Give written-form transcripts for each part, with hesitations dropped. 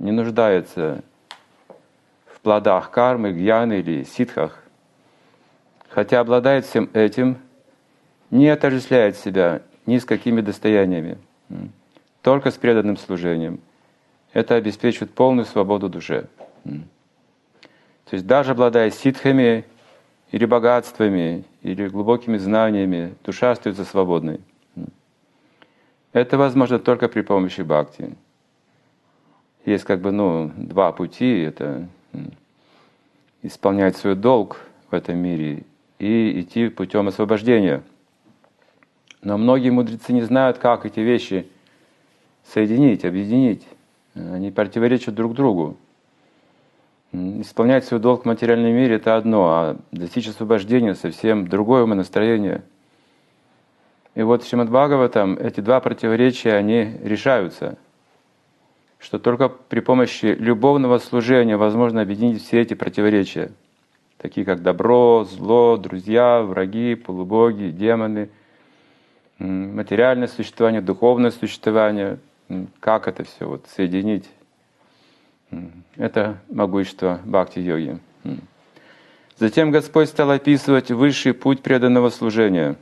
не нуждается в плодах кармы, гьяны или ситхах, хотя обладает всем этим, не отождествляет себя ни с какими достояниями, только с преданным служением. Это обеспечивает полную свободу душе. То есть даже обладая ситхами, или богатствами, или глубокими знаниями, душа остается свободной. Это возможно только при помощи бхакти. Есть два пути. Это исполнять свой долг в этом мире и идти путем освобождения. Но многие мудрецы не знают, как эти вещи соединить, объединить. Они противоречат друг другу. Исполнять свой долг в материальном мире — это одно, а достичь освобождения — совсем другое умонастроение. И вот в Шримад Бхагаватам эти два противоречия, они решаются, что только при помощи любовного служения возможно объединить все эти противоречия, такие как добро, зло, друзья, враги, полубоги, демоны, материальное существование, духовное существование. Как это все соединить? Это могущество бхакти-йоги. Затем Господь стал описывать высший путь преданного служения,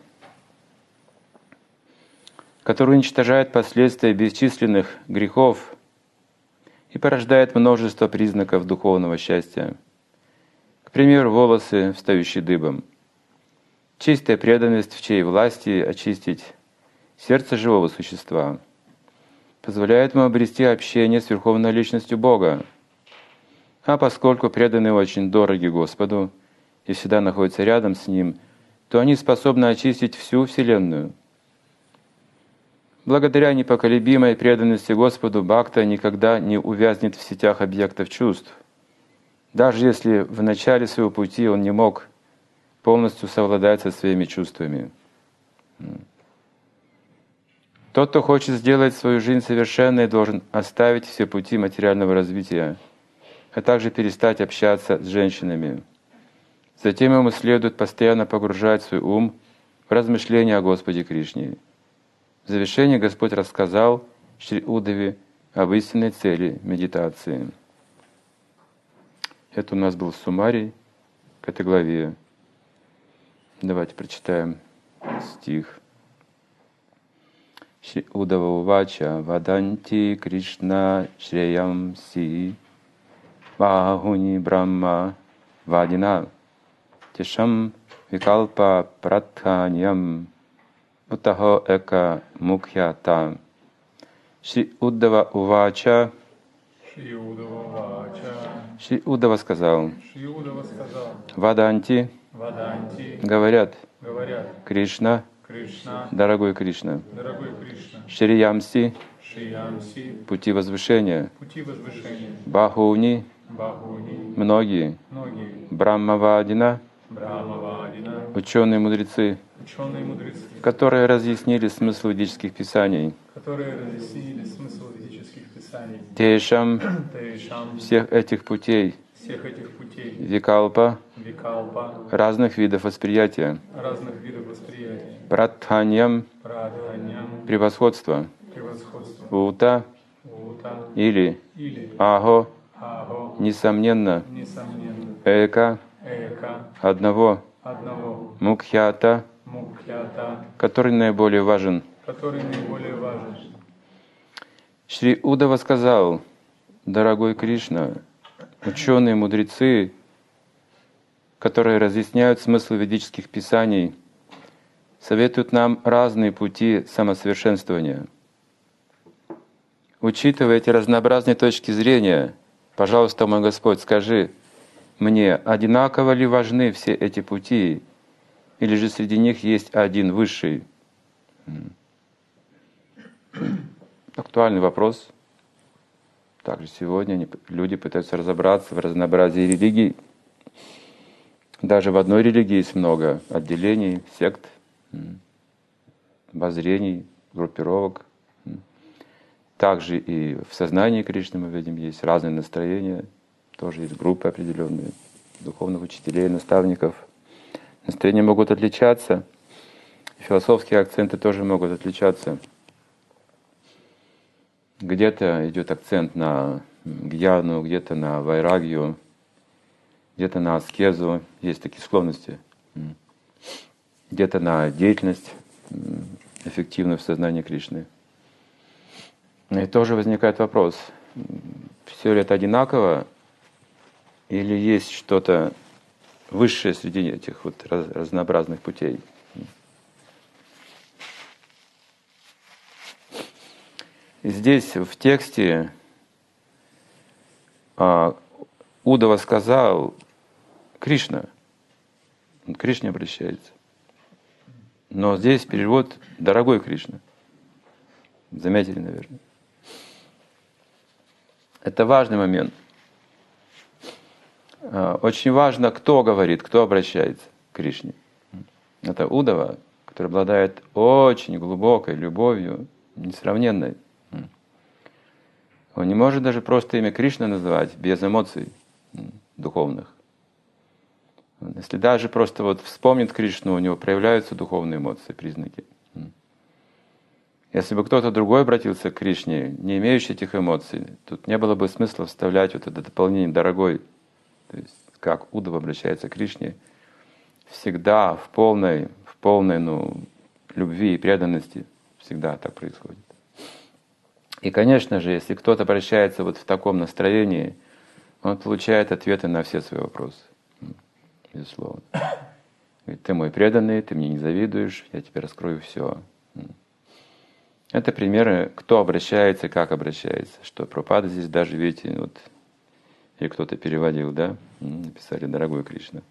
который уничтожает последствия бесчисленных грехов и порождает множество признаков духовного счастья. К примеру, волосы, встающие дыбом. Чистая преданность, в чьей власти очистить сердце живого существа, позволяет ему обрести общение с Верховной Личностью Бога. А поскольку преданные очень дороги Господу и всегда находятся рядом с Ним, то они способны очистить всю Вселенную. Благодаря непоколебимой преданности Господу бхакта никогда не увязнет в сетях объектов чувств, даже если в начале своего пути он не мог полностью совладать со своими чувствами. Тот, кто хочет сделать свою жизнь совершенной, должен оставить все пути материального развития, а также перестать общаться с женщинами. Затем ему следует постоянно погружать свой ум в размышления о Господе Кришне. В завершении Господь рассказал Шри Уддаве об истинной цели медитации. Это у нас был суммарий к этой главе. Давайте прочитаем стих. Шри Уддава увача ваданти Кришна шреямси бахуни брахма вадина тишам викалпа пратханьям утахо эка мукхята. Шри Уддава увача. Шри Уддава сказал. Ваданти. Говорят. Кришна. Дорогой Кришна. Шриямси. Пути возвышения. Бахуни. Многие. Брахмавадина. Ученые-мудрецы, которые разъяснили смысл ведических писаний. Тешам, всех этих путей, викалпа, разных видов восприятия, пратханьям, превосходство, ута или ахо, несомненно, эка, одного, мукхята, который наиболее важен. Шри Уддава сказал: дорогой Кришна, ученые-мудрецы, которые разъясняют смысл ведических писаний, советуют нам разные пути самосовершенствования. Учитывая эти разнообразные точки зрения, пожалуйста, мой Господь, скажи мне, одинаково ли важны все эти пути, или же среди них есть один высший? Актуальный вопрос. Также сегодня люди пытаются разобраться в разнообразии религий. Даже в одной религии есть много отделений, сект, воззрений, группировок. Также и в сознании Кришны мы видим, есть разные настроения, тоже есть группы определенные, духовных учителей, наставников. Настроения могут отличаться, философские акценты тоже могут отличаться. Где-то идет акцент на гьяну, где-то на вайрагию, где-то на аскезу, есть такие склонности, где-то на деятельность эффективную в сознании Кришны. И тоже возникает вопрос, все ли это одинаково, или есть что-то высшее среди этих вот разнообразных путей. И здесь в тексте Удава сказал Кришна, он к Кришне обращается. Но здесь перевод «дорогой Кришна». Заметили, наверное. Это важный момент. Очень важно, кто говорит, кто обращается к Кришне. Это Удава, который обладает очень глубокой любовью, несравненной. Он не может даже просто имя Кришна называть без эмоций духовных. Если даже просто вот вспомнит Кришну, у него проявляются духовные эмоции, признаки. Если бы кто-то другой обратился к Кришне, не имеющий этих эмоций, тут не было бы смысла вставлять вот это дополнение «дорогой». То есть как Удава обращается к Кришне, всегда в полной любви и преданности. Всегда так происходит. И, конечно же, если кто-то обращается вот в таком настроении, он получает ответы на все свои вопросы. Безусловно. Говорит, ты мой преданный, ты мне не завидуешь, я тебе раскрою все. Это примеры, кто обращается, как обращается. Что Прабхупада здесь даже, видите, вот, или кто-то переводил, да, написали «Дорогой Кришна».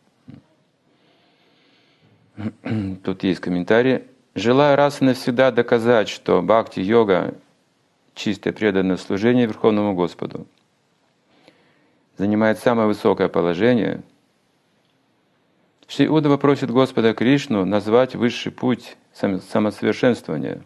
Тут есть комментарий. Желаю раз и навсегда доказать, что бхакти-йога — чистое преданное служение Верховному Господу, занимает самое высокое положение. Шри Удава просит Господа Кришну назвать высший путь самосовершенствования.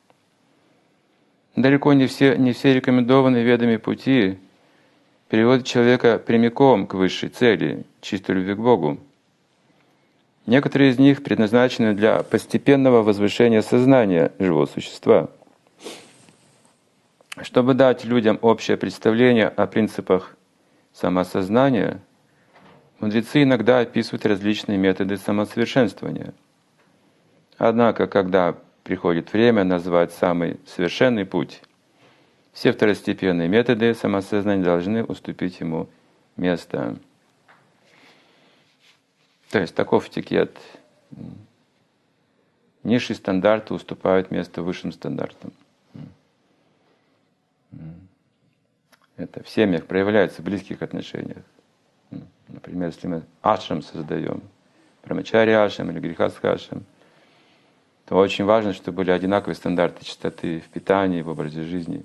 Далеко не все рекомендованные ведами пути приводят человека прямиком к высшей цели, чистой любви к Богу. Некоторые из них предназначены для постепенного возвышения сознания живого существа. Чтобы дать людям общее представление о принципах самосознания, мудрецы иногда описывают различные методы самосовершенствования. Однако, когда приходит время назвать самый совершенный путь, все второстепенные методы самосознания должны уступить ему место. То есть таков этикет. Низшие стандарты уступают место высшим стандартам. Это в семьях проявляется в близких отношениях. Например, если мы ашрам создаем, брамачари ашрам или грихастха ашрам, то очень важно, чтобы были одинаковые стандарты чистоты в питании, в образе жизни.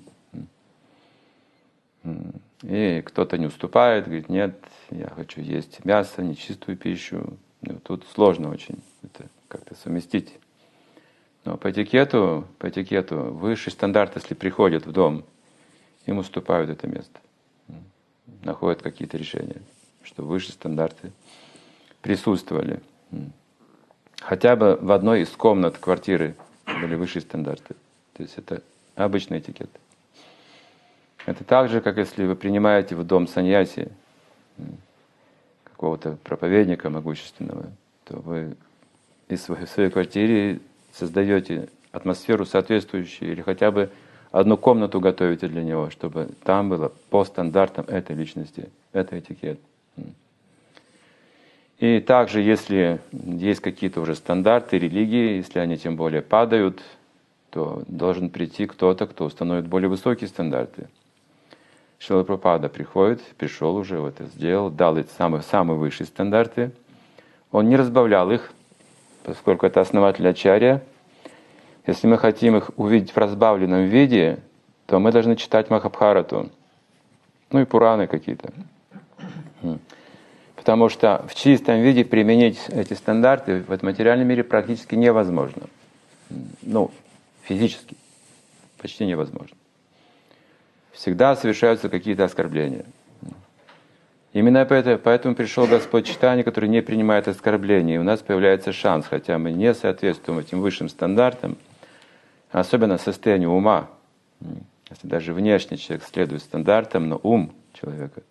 И кто-то не уступает, говорит, нет, я хочу есть мясо, нечистую пищу. Ну, тут сложно очень это как-то совместить. Но по этикету высший стандарт, если приходят в дом, им уступают это место. Находят какие-то решения, что высшие стандарты присутствовали. Хотя бы в одной из комнат квартиры были высшие стандарты. То есть это обычный этикет. Это так же, как если вы принимаете в дом саньяси, какого-то проповедника могущественного, то вы в своей квартире создаете атмосферу соответствующую, или хотя бы одну комнату готовите для него, чтобы там было по стандартам этой личности, это этикет. И также, если есть какие-то уже стандарты религии, если они тем более падают, то должен прийти кто-то, кто установит более высокие стандарты. Шрила Прабхупада пришел уже, это сделал, дал эти самые высшие стандарты. Он не разбавлял их, поскольку это основатель ачарья. Если мы хотим их увидеть в разбавленном виде, то мы должны читать Махабхарату, ну и Пураны какие-то. Потому что в чистом виде применить эти стандарты в этом материальном мире практически невозможно. Ну, физически почти невозможно. Всегда совершаются какие-то оскорбления. Именно поэтому пришел Господь Чайтанья, который не принимает оскорблений. И у нас появляется шанс, хотя мы не соответствуем этим высшим стандартам, особенно состоянию ума. Если даже внешне человек следует стандартам, но ум человека.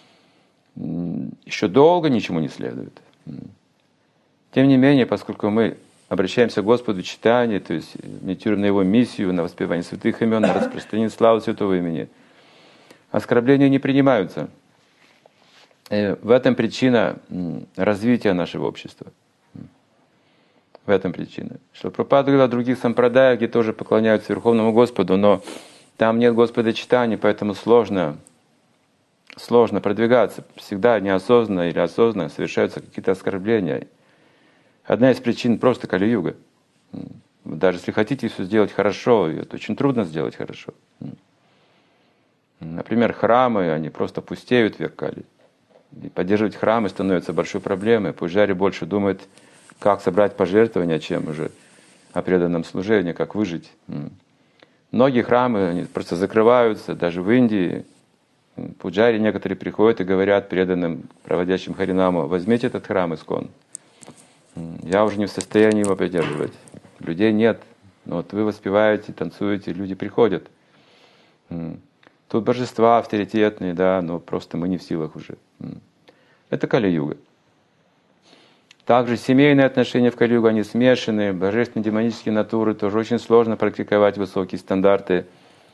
Еще долго ничему не следует. Тем не менее, поскольку мы обращаемся к Господу в читании, то есть медитируем на Его миссию, на воспевание святых имен, на распространение славы святого имени, оскорбления не принимаются. И в этом причина развития нашего общества. В этом причина. Что Прабхупада говорил о других сампрадаях, где тоже поклоняются Верховному Господу, но там нет Господа читания, поэтому сложно продвигаться. Всегда неосознанно или осознанно совершаются какие-то оскорбления. Одна из причин просто Кали-юга. Даже если хотите все сделать хорошо, это очень трудно сделать хорошо. Например, храмы, они просто пустеют в век Кали. И поддерживать храмы становится большой проблемой. Пуджари больше думает, как собрать пожертвования, чем уже о преданном служении, как выжить. Многие храмы они просто закрываются, даже в Индии. Пуджари некоторые приходят и говорят преданным, проводящим Харинаму: возьмите этот храм Искон. Я уже не в состоянии его поддерживать. Людей нет. Но вот вы воспеваете, танцуете, люди приходят. Тут божества авторитетные, да, но просто мы не в силах уже. Это Кали-юга. Также семейные отношения в Кали-югу, они смешаны, божественные демонические натуры, тоже очень сложно практиковать высокие стандарты.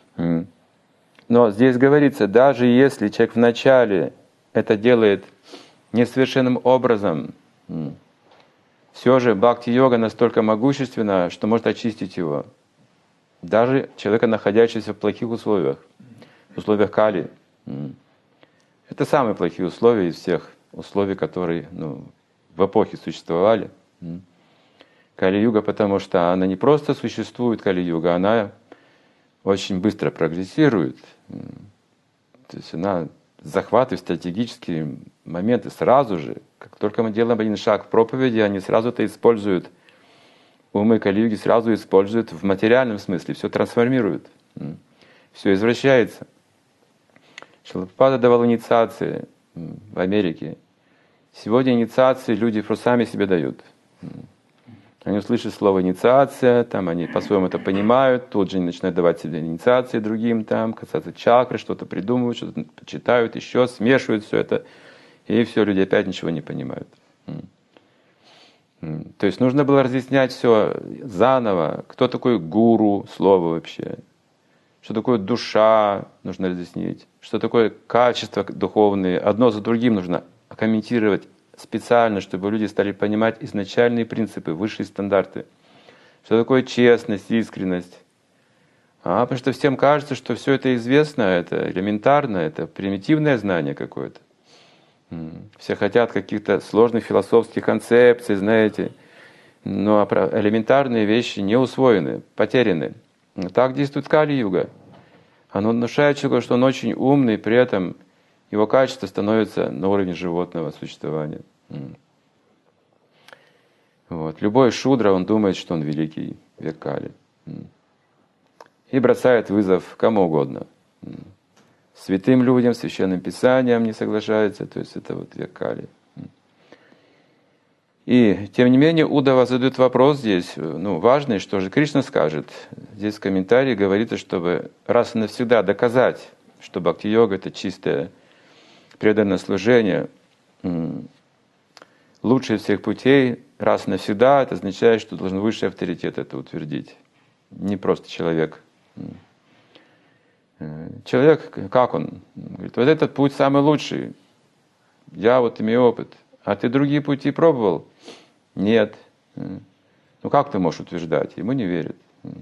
Но здесь говорится, даже если человек вначале это делает несовершенным образом, все же бхакти-йога настолько могущественна, что может очистить его. Даже человека, находящегося в плохих условиях, в условиях Кали. Это самые плохие условия из всех условий, которые в эпохе существовали. Кали-юга, потому что она не просто существует, Кали-юга, она очень быстро прогрессирует. То есть она захватывает стратегические моменты сразу же. Как только мы делаем один шаг в проповеди, они сразу это используют. Умы Кали-юги сразу используют в материальном смысле, все трансформируют, все извращается. Шрила Прабхупада давал инициации в Америке. Сегодня инициации люди просто сами себе дают. Они услышат слово инициация, там они по-своему это понимают, тут же они начинают давать себе инициации другим, там, касаться чакры, что-то придумывают, что-то читают, еще смешивают все это, и все, люди опять ничего не понимают. То есть нужно было разъяснять все заново, кто такой гуру, слово вообще, что такое душа, нужно разъяснить, что такое качество духовные, одно за другим нужно комментировать специально, чтобы люди стали понимать изначальные принципы, высшие стандарты. Что такое честность, искренность. Потому что всем кажется, что все это известно, это элементарно, это примитивное знание какое-то. Все хотят каких-то сложных философских концепций, знаете, но элементарные вещи не усвоены, потеряны. Так действует Кали-юга. Оно внушает человеку, что он очень умный, при этом его качество становится на уровне животного существования. Вот. Любой шудра, он думает, что он великий, век Кали. И бросает вызов кому угодно. Святым людям, священным писаниям не соглашается, то есть это вот век Кали. И тем не менее Удава задает вопрос здесь, важный, что же Кришна скажет. Здесь в комментарии говорится, чтобы раз и навсегда доказать, что бхакти-йога — это чистое преданное служение, лучший из всех путей, раз и навсегда, это означает, что должен высший авторитет это утвердить. Не просто человек. Человек, как он? Говорит, вот этот путь самый лучший. Я вот имею опыт. А ты другие пути пробовал? Нет. Как ты можешь утверждать? Ему не верят.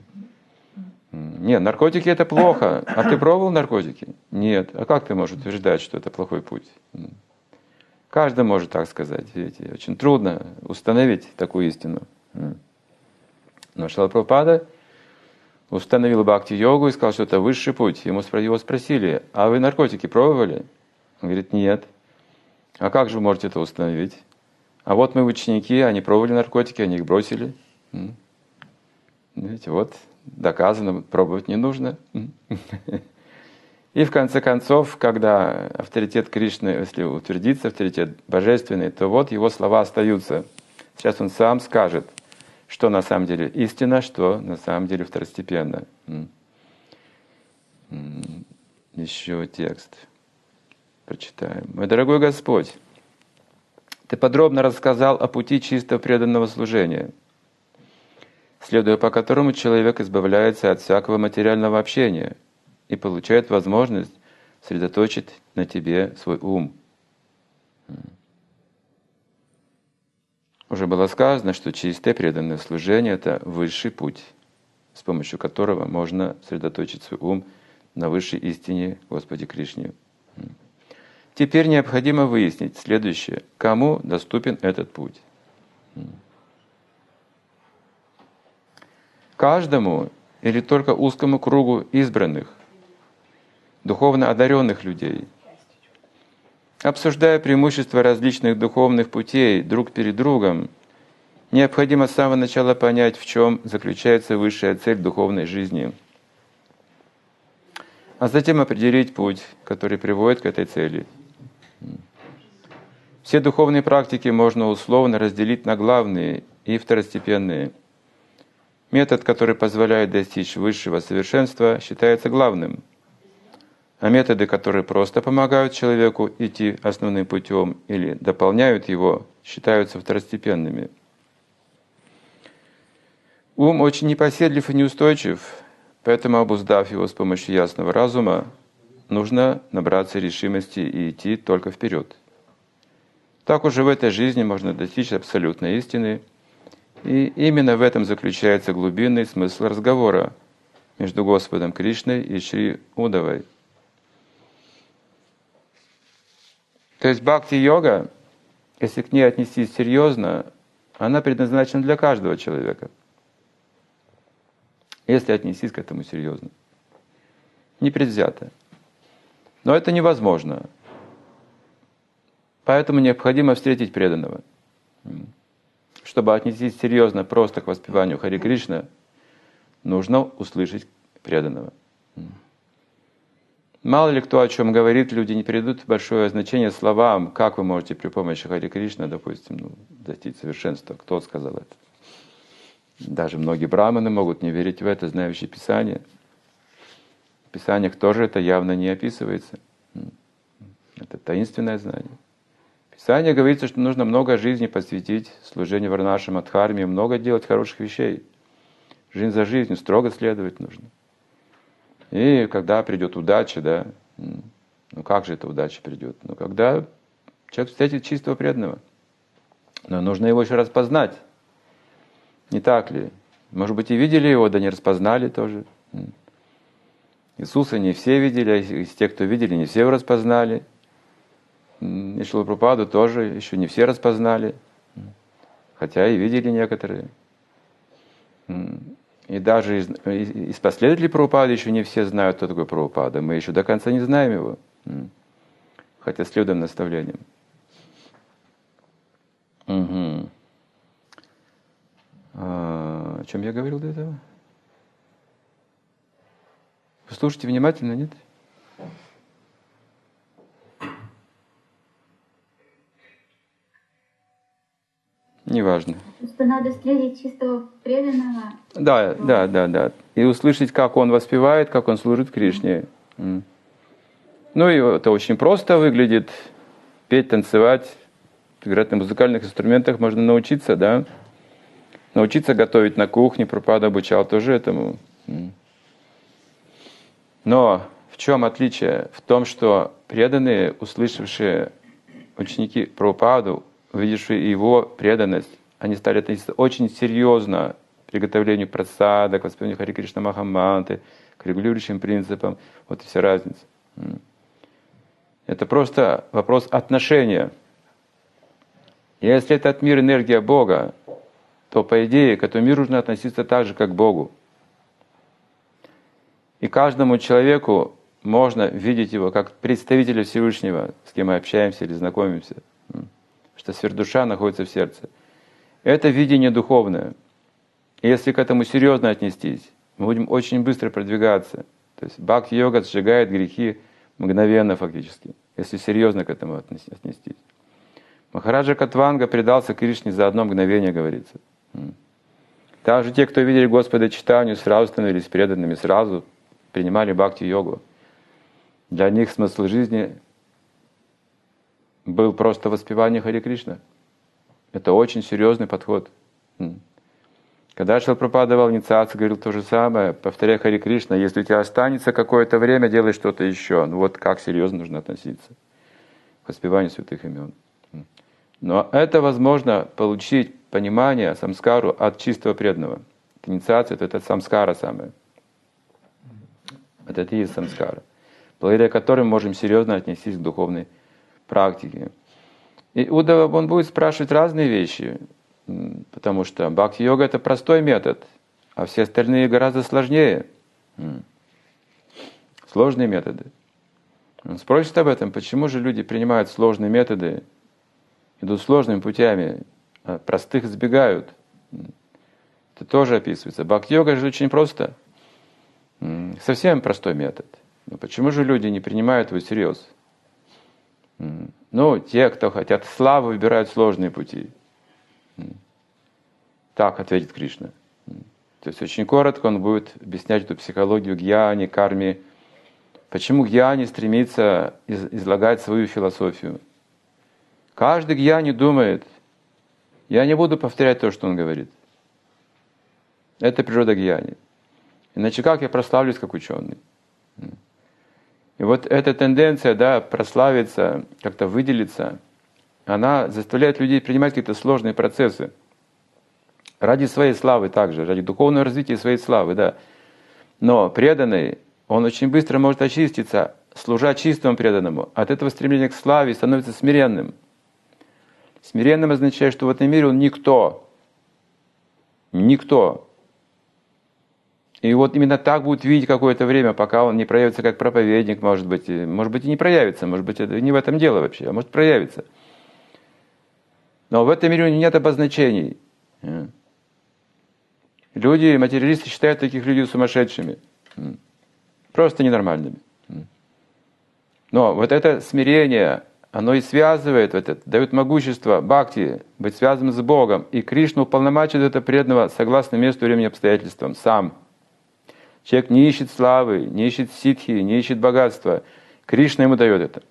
Нет, наркотики это плохо. А ты пробовал наркотики? Нет. А как ты можешь утверждать, что это плохой путь? Каждый может так сказать. Видите, очень трудно установить такую истину. Но Шрила Прабхупада установил бхакти-йогу и сказал, что это высший путь. Его спросили, а вы наркотики пробовали? Он говорит, нет. А как же вы можете это установить? А вот мы ученики, они пробовали наркотики, они их бросили. Видите, вот доказано, пробовать не нужно. И в конце концов, когда авторитет Кришны, если утвердится авторитет божественный, то вот его слова остаются. Сейчас он сам скажет, что на самом деле истина, что на самом деле второстепенно. Еще текст. прочитаем. «Мой дорогой Господь, Ты подробно рассказал о пути чистого преданного служения, следуя по которому человек избавляется от всякого материального общения и получает возможность сосредоточить на Тебе свой ум». Уже было сказано, что чистое преданное служение — это высший путь, с помощью которого можно сосредоточить свой ум на высшей истине Господе Кришне. Теперь необходимо выяснить следующее. Кому доступен этот путь? Каждому или только узкому кругу избранных, духовно одаренных людей? Обсуждая преимущества различных духовных путей друг перед другом, необходимо с самого начала понять, в чем заключается высшая цель духовной жизни, а затем определить путь, который приводит к этой цели. Все духовные практики можно условно разделить на главные и второстепенные. Метод, который позволяет достичь высшего совершенства, считается главным, а методы, которые просто помогают человеку идти основным путем или дополняют его, считаются второстепенными. Ум очень непоседлив и неустойчив, поэтому, обуздав его с помощью ясного разума, нужно набраться решимости и идти только вперед. Так уже в этой жизни можно достичь абсолютной истины, и именно в этом заключается глубинный смысл разговора между Господом Кришной и Шри Удавой. То есть бхакти-йога, если к ней отнестись серьезно, она предназначена для каждого человека. Если отнестись к этому серьезно. Непредвзято. Но это невозможно. Поэтому необходимо встретить преданного. Чтобы отнестись серьезно просто к воспеванию Хари Кришна, нужно услышать преданного. Мало ли кто о чем говорит, люди не придают большое значение словам, как вы можете при помощи Хари Кришна, допустим, достичь совершенства. Кто сказал это? Даже многие браманы могут не верить в это, знающие Писание. В Писаниях тоже это явно не описывается. Это таинственное знание. В Писании говорится, что нужно много жизни посвятить служению Варнашам Адхарме, много делать хороших вещей. Жизнь за жизнью строго следовать нужно. И когда придет удача, да, ну как же эта удача придет? Ну когда человек встретит чистого преданного. Но нужно его еще распознать. Не так ли? Может быть, и видели его, да не распознали тоже. Иисуса не все видели, а из тех, кто видели, не все его распознали. И Шрилу Прабхупаду тоже еще не все распознали. Хотя и видели некоторые. И даже из последователей Прабхупады еще не все знают, кто такой Прабхупада. Мы еще до конца не знаем его. Хотя следуем наставлениям. Угу. О чем я говорил до этого? Вы слушайте внимательно, нет? Неважно. Что надо встретить чистого преданного. Да. И услышать, как он воспевает, как он служит Кришне. Ну и это очень просто выглядит. Петь, танцевать, играть на музыкальных инструментах можно научиться, да? Научиться готовить на кухне, Прабхупада обучал тоже этому. Но в чем отличие? В том, что преданные, услышавшие ученики Прабхупаду, увидевшие его преданность, они стали относиться очень серьезно к приготовлению прасада, к воспеванию Хари Кришна Махамантры, к регулирующим принципам. Вот и вся разница. Это просто вопрос отношения. Если этот мир энергия Бога, то, по идее, к этому миру нужно относиться так же, как к Богу. И каждому человеку можно видеть его как представителя Всевышнего, с кем мы общаемся или знакомимся, что сверхдуша находится в сердце. Это видение духовное. И если к этому серьезно отнестись, мы будем очень быстро продвигаться. То есть бхакти-йога сжигает грехи мгновенно фактически, если серьезно к этому отнестись. Махараджа Катванга предался Кришне за одно мгновение, говорится. Также те, кто видели Господа Чайтанью, сразу становились преданными, сразу принимали бхакти-йогу. Для них смысл жизни был просто воспевание Харе Кришна. Это очень серьезный подход. Когда Шрила Прабхупада давал инициацию, говорил то же самое, повторяй Харе Кришна, если у тебя останется какое-то время, делай что-то еще. Ну вот как серьезно нужно относиться к воспеванию святых имен. Но это возможно получить понимание, самскару от чистого преданного. Инициация — это самскара самая. Это и есть самскара, благодаря которым мы можем серьезно отнестись к духовной практике. И Уддава, он будет спрашивать разные вещи, потому что бхакти-йога — это простой метод, а все остальные гораздо сложнее. Сложные методы. Он спросит об этом, почему же люди принимают сложные методы, идут сложными путями, а простых избегают. Это тоже описывается. Бхакти-йога же очень просто. Совсем простой метод. Но почему же люди не принимают его всерьез? Ну, те, кто хотят славы, выбирают сложные пути. Так ответит Кришна. То есть очень коротко он будет объяснять эту психологию гьяни, карми. Почему гьяни стремится излагать свою философию? Каждый гьяни думает, я не буду повторять то, что он говорит. Это природа гьяни. Иначе как я прославлюсь как ученый? И вот эта тенденция, да, прославиться, как-то выделиться, она заставляет людей принимать какие-то сложные процессы. Ради своей славы также, ради духовного развития своей славы, да. Но преданный, он очень быстро может очиститься, служа чистому преданному. От этого стремления к славе становится смиренным. Смиренным означает, что в этом мире он никто. Никто. И вот именно так будет видеть какое-то время, пока он не проявится как проповедник, может быть и не проявится, может быть, это не в этом дело вообще, а может проявится. Но в этом мире у него нет обозначений. Люди, материалисты, считают таких людей сумасшедшими, просто ненормальными. Но вот это смирение, оно и связывает, дает могущество бхакти, быть связанным с Богом. И Кришна уполномачивает это преданного согласно месту, времени, обстоятельствам, сам. Человек не ищет славы, не ищет ситхи, не ищет богатства. Кришна ему дает это.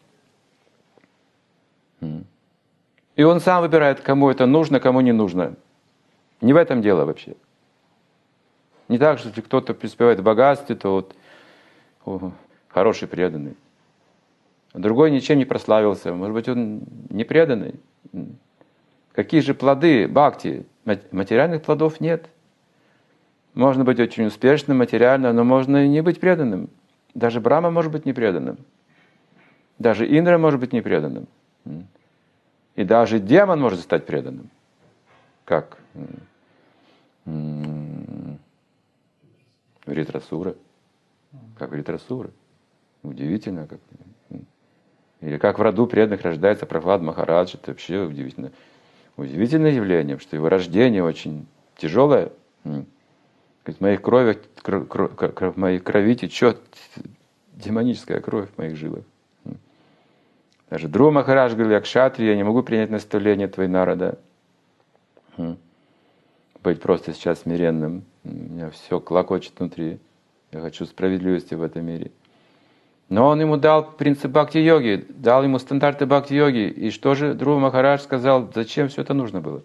И он сам выбирает, кому это нужно, кому не нужно. Не в этом дело вообще. Не так, что если кто-то преуспевает в богатстве, то вот хороший преданный. А другой ничем не прославился. Может быть, он не преданный. Какие же плоды бхакти? Материальных плодов нет. Можно быть очень успешным материально, но можно и не быть преданным. Даже Брахма может быть непреданным. Даже Индра может быть непреданным. И даже демон может стать преданным. Как? Вритрасура. Как Вритрасура. Удивительно. Как. Или как в роду преданных рождается Прохлад Махарадж. Это вообще удивительно. Удивительное явление, что его рождение очень тяжелое. В моей крови, в моей крови течет демоническая кровь в моих жилах. Даже Друва Махарадж говорил, я кшатри, я не могу принять наставление твоей народа. Быть просто сейчас смиренным. У меня все клокочет внутри. Я хочу справедливости в этом мире. Но он ему дал принцип бхакти-йоги, дал ему стандарты бхакти-йоги. И что же Друва Махарадж сказал, зачем все это нужно было?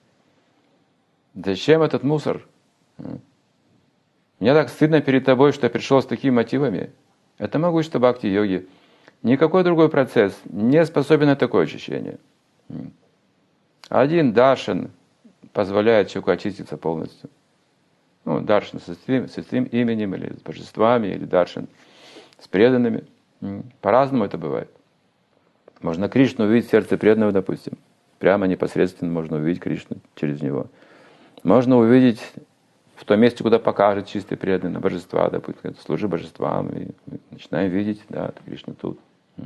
Зачем этот мусор? Мне так стыдно перед тобой, что я пришел с такими мотивами. Это могущество бхакти-йоги. Никакой другой процесс не способен на такое очищение. Один даршан позволяет человеку очиститься полностью. Ну, даршан со своим именем, или с божествами, или даршан с преданными. По-разному это бывает. Можно Кришну увидеть в сердце преданного, допустим. Прямо непосредственно можно увидеть Кришну через него. Можно увидеть в том месте, куда покажет чистый преданный божества, допустим, служи божествам, и начинаем видеть, да, Кришна тут.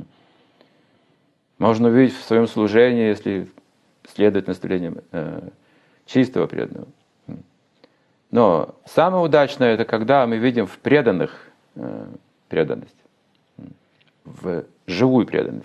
Можно увидеть в своем служении, если следует наставлениям чистого преданного. Но самое удачное — это когда мы видим в преданных преданность, в живую преданность.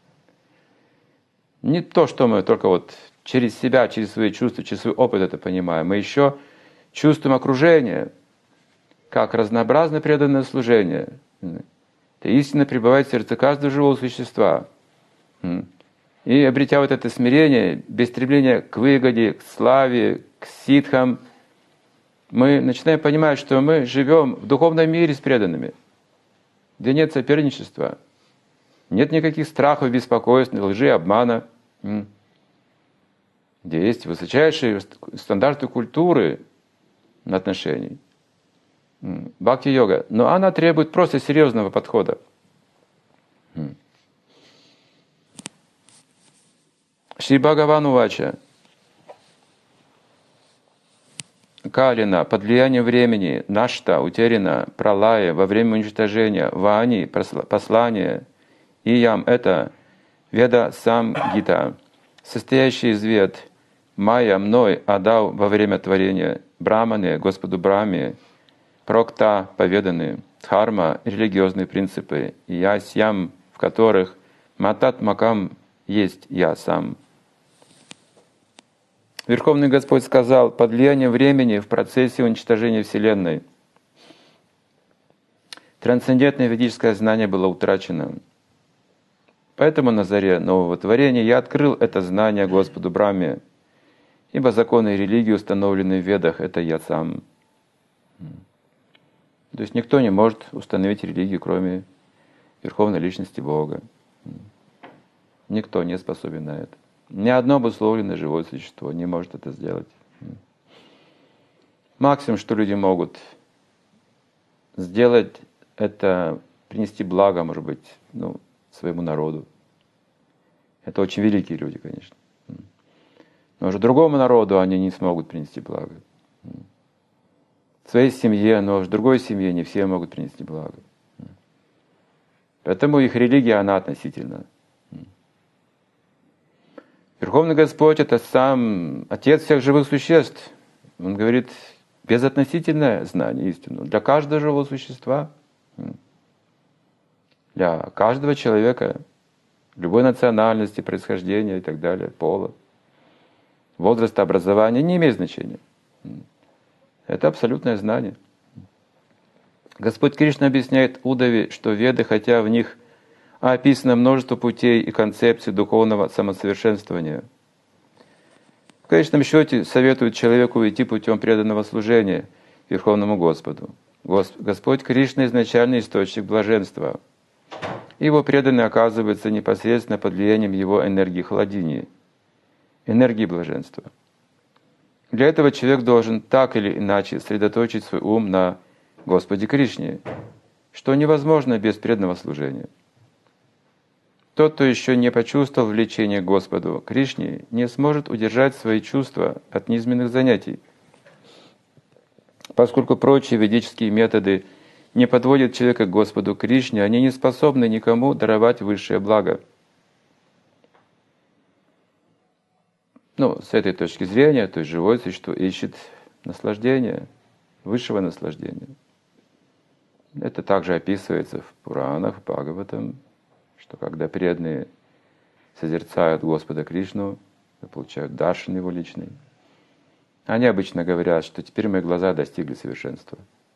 Не то, что мы только вот через себя, через свои чувства, через свой опыт это понимаем. Мы еще чувствуем окружение, как разнообразное преданное служение. Это истинно пребывает в сердце каждого живого существа. И обретя вот это смирение, без стремления к выгоде, к славе, к ситхам, мы начинаем понимать, что мы живем в духовном мире с преданными, где нет соперничества, нет никаких страхов, беспокойств, лжи, обмана, где есть высочайшие стандарты культуры отношений. Бхакти-йога. Но она требует просто серьезного подхода. Шри Бхагаван Увача. Калина, под влиянием времени, нашта, утеряна, пралая, во время уничтожения, вани, послание, иям — это веда сам гита, состоящий из вед, майя мной отдал во время творения, браманы, Господу Брахме, прокта, поведаны, дхарма, религиозные принципы, ясьям, в которых матат макам есть я сам. Верховный Господь сказал: под влиянием времени в процессе уничтожения Вселенной трансцендентное ведическое знание было утрачено. Поэтому на заре нового творения я открыл это знание Господу Брахме, ибо законы религии, установленные в Ведах, это я сам. То есть никто не может установить религию, кроме Верховной Личности Бога. Никто не способен на это. Ни одно обусловленное живое существо не может это сделать. Максимум, что люди могут сделать, это принести благо, может быть, своему народу. Это очень великие люди, конечно. Но уже другому народу они не смогут принести благо. Своей семье, но в другой семье не все могут принести благо. Поэтому их религия, она относительна. Верховный Господь — это сам Отец всех живых существ. Он говорит безотносительное знание, истину. Для каждого живого существа, для каждого человека, любой национальности, происхождения и так далее, пола, возраста, образования, не имеет значения. Это абсолютное знание. Господь Кришна объясняет Удаве, что Веды, хотя в них описано множество путей и концепций духовного самосовершенствования, в конечном счете советует человеку идти путем преданного служения Верховному Господу. Господь Кришна — изначальный источник блаженства. Его преданный оказывается непосредственно под влиянием его энергии хладини, энергии блаженства. Для этого человек должен так или иначе сосредоточить свой ум на Господе Кришне, что невозможно без преданного служения. Тот, кто еще не почувствовал влечение к Господу Кришне, не сможет удержать свои чувства от низменных занятий, поскольку прочие ведические методы не подводят человека к Господу Кришне, они не способны никому даровать высшее благо. С этой точки зрения, то есть живое существо ищет наслаждения, высшего наслаждения. Это также описывается в Пуранах, в Бхагаватам, что когда преданные созерцают Господа Кришну и получают даршан его личный, они обычно говорят, что теперь мои глаза достигли совершенства.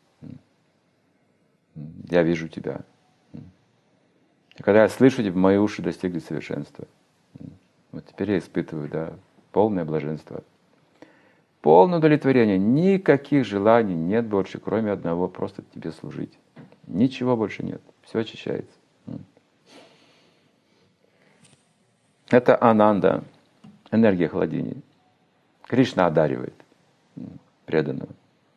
Я вижу тебя. И когда я слышу тебя, мои уши достигли совершенства. Вот теперь я испытываю, полное блаженство. Полное удовлетворение. Никаких желаний нет больше, кроме одного — просто тебе служить. Ничего больше нет. Все очищается. Это ананда, энергия хладини. Кришна одаривает преданного.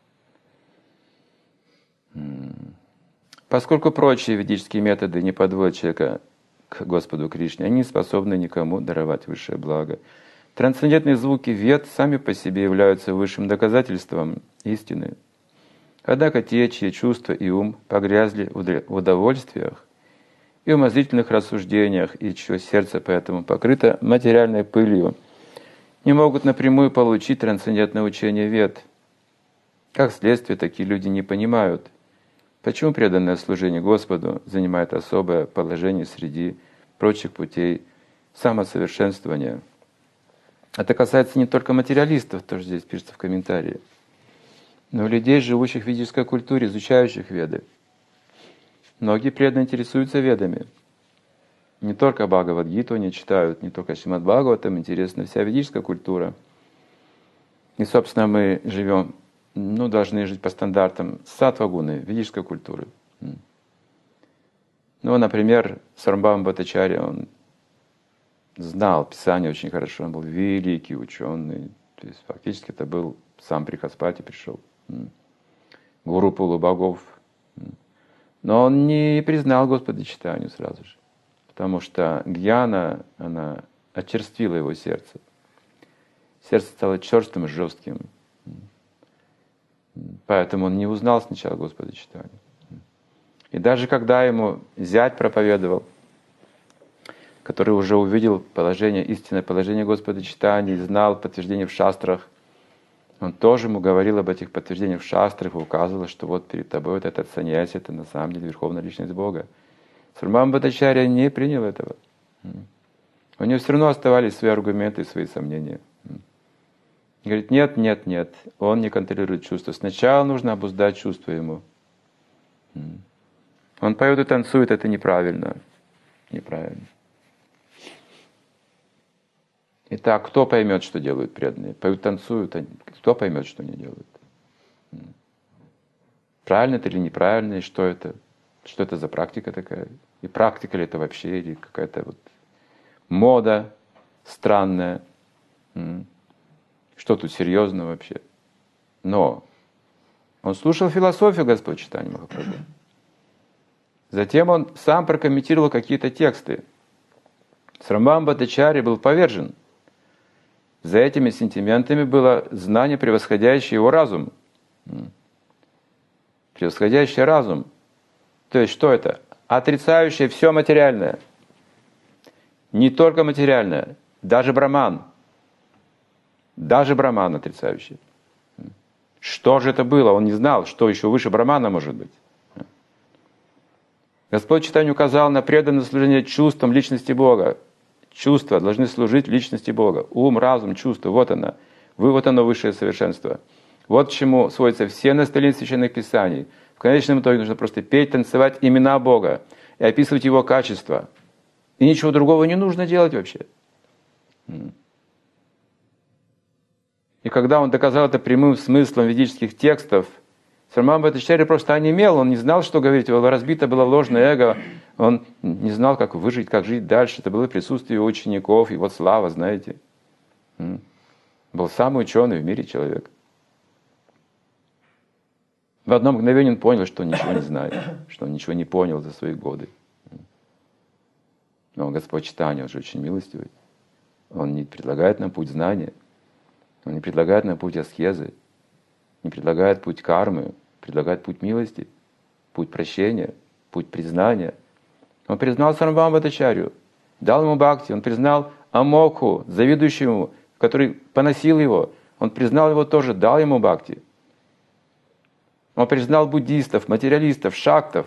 Поскольку прочие ведические методы не подводят человека к Господу Кришне, они не способны никому даровать высшее благо. Трансцендентные звуки вед сами по себе являются высшим доказательством истины. Однако те, чьи чувства и ум погрязли в удовольствиях и умозрительных рассуждениях, и чье сердце поэтому покрыто материальной пылью, не могут напрямую получить трансцендентное учение вед. Как следствие, такие люди не понимают, почему преданное служение Господу занимает особое положение среди прочих путей самосовершенствования. Это касается не только материалистов, тоже здесь пишется в комментарии, но и людей, живущих в ведической культуре, изучающих веды. Многие преданно интересуются ведами. Не только Бхагавад-гиту они читают, не только Шримад Бхагаватам, интересна вся ведическая культура. И, собственно, мы живем, должны жить по стандартам саттва-гуны, ведической культуры. Например, Сарвабхаума Бхаттачарья, он знал Писание очень хорошо, он был великий ученый. То есть фактически это был сам Брихаспати пришел, гуру полубогов. Но он не признал Господа Чайтанью сразу же, потому что гьяна, она очерствила его сердце. Сердце стало черствым и жестким. Поэтому он не узнал сначала Господа Чайтанью. И даже когда ему зять проповедовал, который уже увидел истинное положение Господа Чайтаньи, знал подтверждение в шастрах, он тоже ему говорил об этих подтверждениях в шастрах и указывал, что вот перед тобой вот этот саньяси, это на самом деле Верховная Личность Бога. Сарвабхаума Бхаттачарья не принял этого. У него все равно оставались свои аргументы и свои сомнения. Говорит, нет, он не контролирует чувства. Сначала нужно обуздать чувства ему. Он поет и танцует, это неправильно. Неправильно. Итак, кто поймет, что делают преданные? Поют, танцуют, кто поймет, что они делают? Правильно это или неправильно, и что это? Что это за практика такая? И практика ли это вообще, или какая-то вот мода странная? Что тут серьезного вообще? Но он слушал философию Господа Чайтаньи Махапрабху. Затем он сам прокомментировал какие-то тексты. Сарвабхаума Бхаттачарья был повержен. За этими сентиментами было знание, превосходящее его разум. Превосходящее разум. То есть что это? Отрицающее все материальное. Не только материальное, даже Браман. Даже Браман отрицающий. Что же это было? Он не знал, что еще выше Брамана может быть. Господь Чайтанья указал на преданное служение чувствам личности Бога. Чувства должны служить личности Бога. Ум, разум, чувства. Вот оно. Вот оно высшее совершенство. Вот к чему сводятся все наставления священных писаний. В конечном итоге нужно просто петь, танцевать имена Бога и описывать Его качества. И ничего другого не нужно делать вообще. И когда он доказал это прямым смыслом ведических текстов, Сарвабхаума Бхаттачарья просто онемел, он не знал, что говорить, его разбито было ложное эго, он не знал, как выжить, как жить дальше. Это было присутствие учеников, его слава, знаете. Был самый ученый в мире человек. В одно мгновение он понял, что он ничего не знает, что он ничего не понял за свои годы. Но Господь Чайтанья, он же очень милостивый. Он не предлагает нам путь знания, он не предлагает нам путь аскезы, не предлагает путь кармы, предлагает путь милости, путь прощения, путь признания. Он признал Сарвабхаума Бхаттачарью, дал ему бхакти, он признал Амокху, завидующему, который поносил его, он признал его тоже, дал ему бхакти. Он признал буддистов, материалистов, шактов.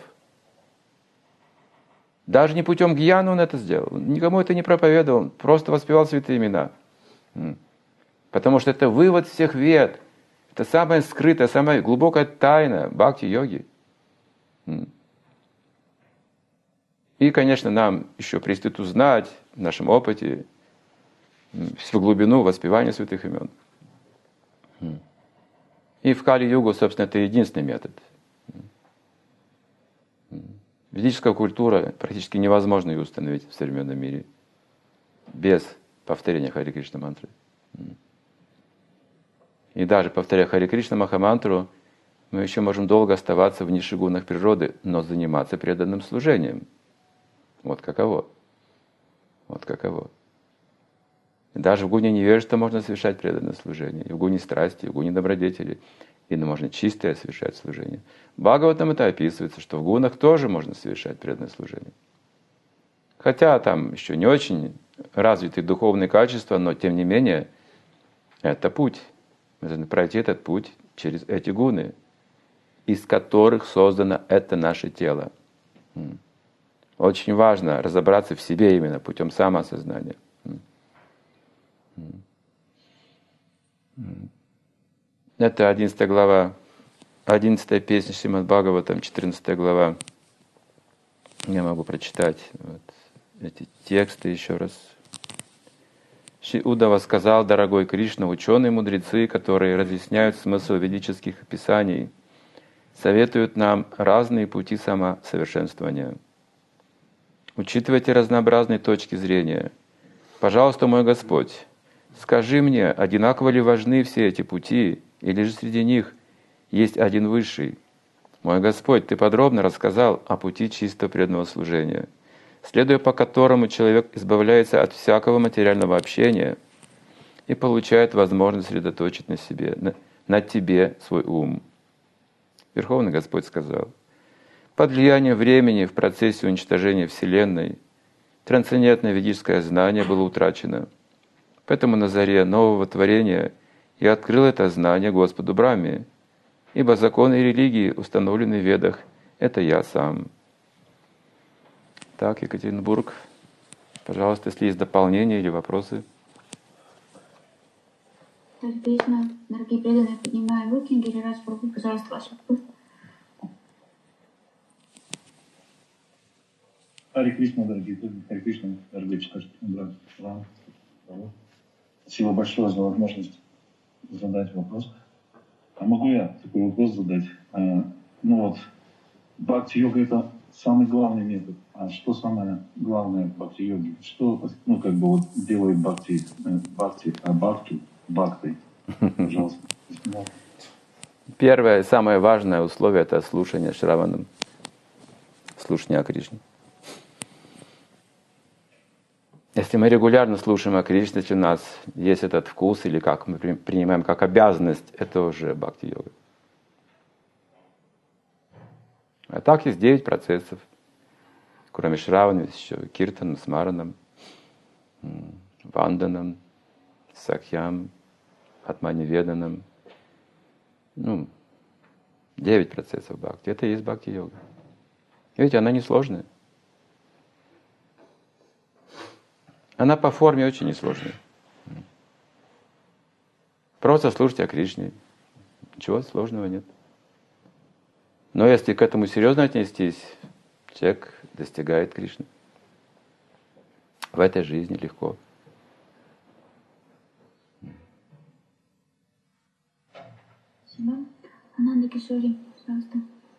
Даже не путем гьяны он это сделал, никому это не проповедовал, он просто воспевал святые имена. Потому что это вывод всех вед. Это самая скрытая, самая глубокая тайна бхакти-йоги. И, конечно, нам еще предстоит узнать в нашем опыте всю глубину воспевания святых имен. И в Кали-югу, собственно, это единственный метод. Ведическая культура практически невозможно ее установить в современном мире без повторения Харе Кришна мантры. И даже повторяя Харе Кришна Махамантру, мы еще можем долго оставаться в низших гунах природы, но заниматься преданным служением. Вот каково. Вот каково. И даже в гуне невежества можно совершать преданное служение. И в гуне страсти, и в гуне добродетели. И можно чистое совершать служение. В Бхагаватам это описывается, что в гунах тоже можно совершать преданное служение. Хотя там еще не очень развиты духовные качества, но тем не менее это путь. Мы должны пройти этот путь через эти гуны, из которых создано это наше тело. Очень важно разобраться в себе именно путем самоосознания. Это 11 глава, 11 песня Шримад Бхагаватам, 14 глава. Я могу прочитать. Вот. эти тексты еще раз. Шри Уддава сказал: дорогой Кришна, ученые мудрецы, которые разъясняют смысл ведических писаний, советуют нам разные пути самосовершенствования. Учитывайте разнообразные точки зрения. Пожалуйста, мой Господь, скажи мне, одинаково ли важны все эти пути, или же среди них есть один высший? Мой Господь, Ты подробно рассказал о пути чистого преданного служения, следуя по которому человек избавляется от всякого материального общения и получает возможность сосредоточить на себе, на Тебе свой ум. Верховный Господь сказал: под влиянием времени в процессе уничтожения Вселенной трансцендентное ведическое знание было утрачено. Поэтому на заре нового творения я открыл это знание Господу Брахме, ибо законы религии, установленные в Ведах, это я сам. Так, Екатеринбург, пожалуйста, если есть дополнения или вопросы. Кришна, дорогие преданные, поднимаю руки. Гирирадж Прабху, пожалуйста, ваш вопрос. Харе Кришна, дорогие преданные, Харе Кришна, дорогой читатель, брат. Спасибо большое за возможность задать вопрос. А могу я такой вопрос задать? Бхакти-йога — это самый главный метод. А что самое главное в бхакти-йоге? Что, делает бхактой? Пожалуйста. Первое и самое важное условие — это слушание Шраванам, слушание о Кришне. Если мы регулярно слушаем о Кришне, если у нас есть этот вкус, или как мы принимаем как обязанность, это уже бхакти-йога. А так есть 9 процессов. Кроме Шравана, есть еще Киртаном, Смаранам, Ванданам, Сакьям, Атманиведанам. 9 процессов бхакти. Это и есть бхакти-йога. Видите, она несложная. Она по форме очень несложная. Просто слушайте о Кришне. Ничего сложного нет. Но если к этому серьезно отнестись, человек достигает Кришны. В этой жизни легко. Спасибо. Ананда Кишори, пожалуйста.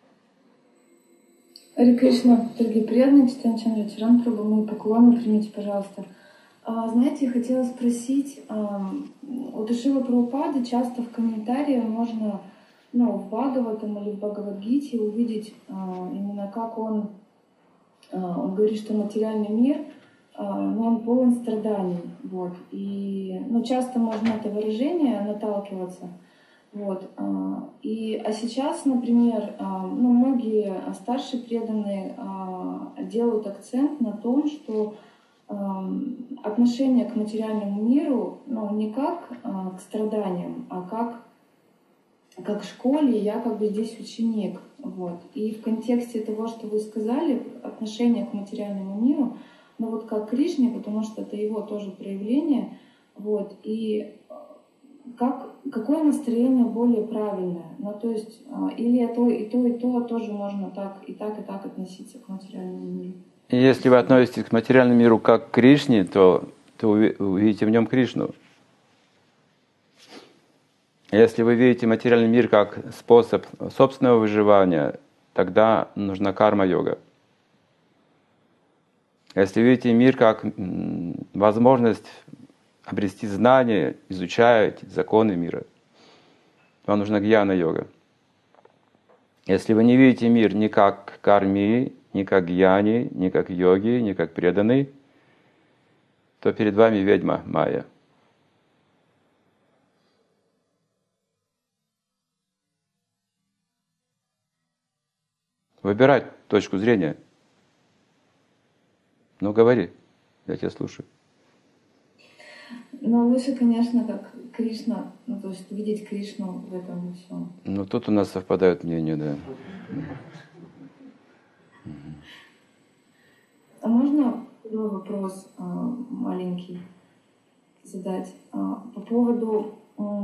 Харе Кришна, дорогие преданные, Читан Чандра Чаран Прабху, мои поклоны примите, пожалуйста. Знаете, я хотела спросить, у Шрилы Прабхупады часто в комментарии можно, в Бхагаватам или в Бхагавад-гите увидеть именно как он говорит, что материальный мир, он полон страданий, вот. И, часто можно это выражение наталкиваться, вот. А сейчас, например, многие старшие преданные делают акцент на том, что отношение к материальному миру, не как к страданиям, а как к школе, я здесь ученик. Вот. И в контексте того, что вы сказали, отношение к материальному миру, как к Кришне, потому что это его тоже проявление, вот. И какое настроение более правильное? То есть, или и то тоже можно и так относиться к материальному миру? Если вы относитесь к материальному миру как к Кришне, то вы увидите в нем Кришну. Если вы видите материальный мир как способ собственного выживания, тогда нужна карма-йога. Если видите мир как возможность обрести знания, изучать законы мира, вам нужна гьяна-йога. Если вы не видите мир ни как карми, ни как гьяни, ни как йоги, ни как преданный, то перед вами ведьма Майя. Выбирать точку зрения. Говори, я тебя слушаю. Лучше, конечно, как Кришна, то есть видеть Кришну в этом всем. Тут у нас совпадают мнения, да. А можно первый вопрос маленький задать по поводу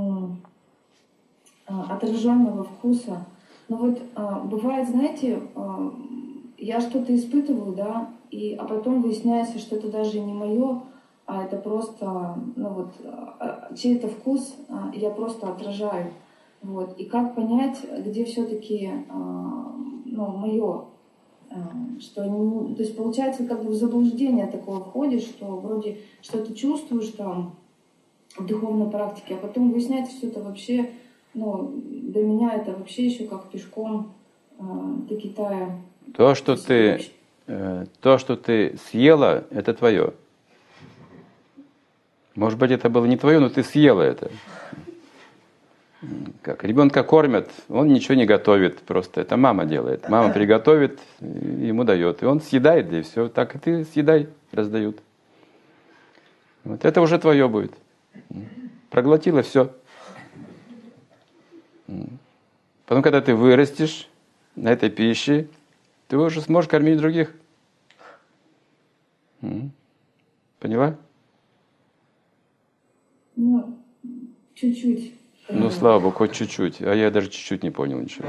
отраженного вкуса? Бывает, знаете, я что-то испытываю, да, а потом выясняется, что это даже не мое, а это просто, чей-то вкус я просто отражаю. Вот. И как понять, где все-таки мое, то есть получается как бы в заблуждение такое входишь, что вроде что-то чувствуешь там в духовной практике, а потом выясняется, что это вообще, для меня это вообще еще как пешком до Китая. То, что ты съела, это твое. Может быть, это было не твое, но ты съела это. Как ребенка кормят, он ничего не готовит, просто это мама делает. Мама приготовит, ему дает, и он съедает, да и все. Так и ты съедай, раздают. Вот это уже твое будет. Проглотила все. Потом, когда ты вырастешь на этой пище, ты уже сможешь кормить других. Поняла? Чуть-чуть. Слава Богу, хоть чуть-чуть. А я даже чуть-чуть не понял ничего.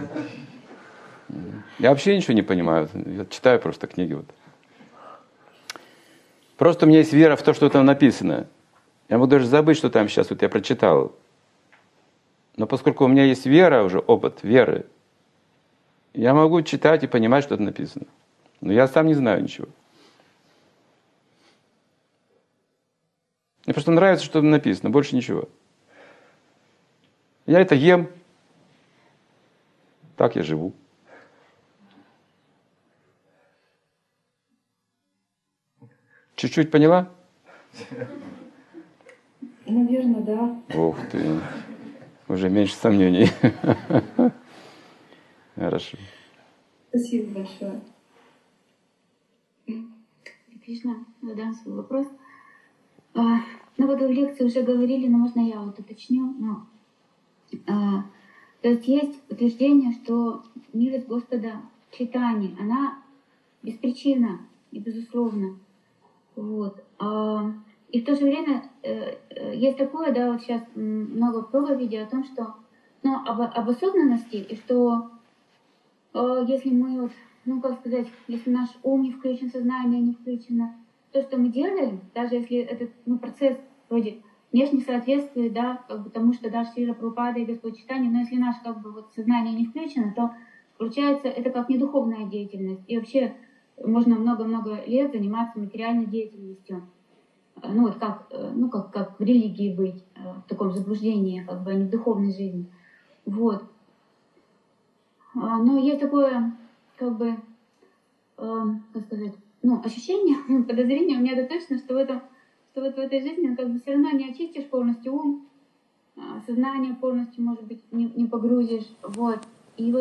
Я вообще ничего не понимаю. Я читаю просто книги. Вот. Просто у меня есть вера в то, что там написано. Я могу даже забыть, что там сейчас вот я прочитал. Но поскольку у меня есть вера уже, опыт веры, я могу читать и понимать, что там написано. Но я сам не знаю ничего. Мне просто нравится, что там написано, больше ничего. Я это ем. Так я живу. Чуть-чуть поняла? Наверное, да. Ух ты. Уже меньше сомнений. Хорошо. Спасибо большое. Кришна, задам свой вопрос. Вот вы в лекции уже говорили, но можно я вот уточню. То есть утверждение, что милость Господа в читании, она беспричинна и безусловно. Вот. И в то же время есть такое, да, вот сейчас много проповедей о том, что, об осознанности, и что если мы, если наш ум не включен, сознание не включено, то, что мы делаем, даже если этот процесс вроде внешне соответствует, да, тому, что даже Шрила Прабхупада и Господь читание, но если наше сознание не включено, то получается это как недуховная деятельность. И вообще можно много-много лет заниматься материальной деятельностью. Как в религии быть, в таком заблуждении, а не в духовной жизни. Вот. Но есть такое, ощущение, подозрение у меня это точно, что в этой жизни все равно не очистишь полностью ум, сознание полностью, может быть, не погрузишь. Вот. И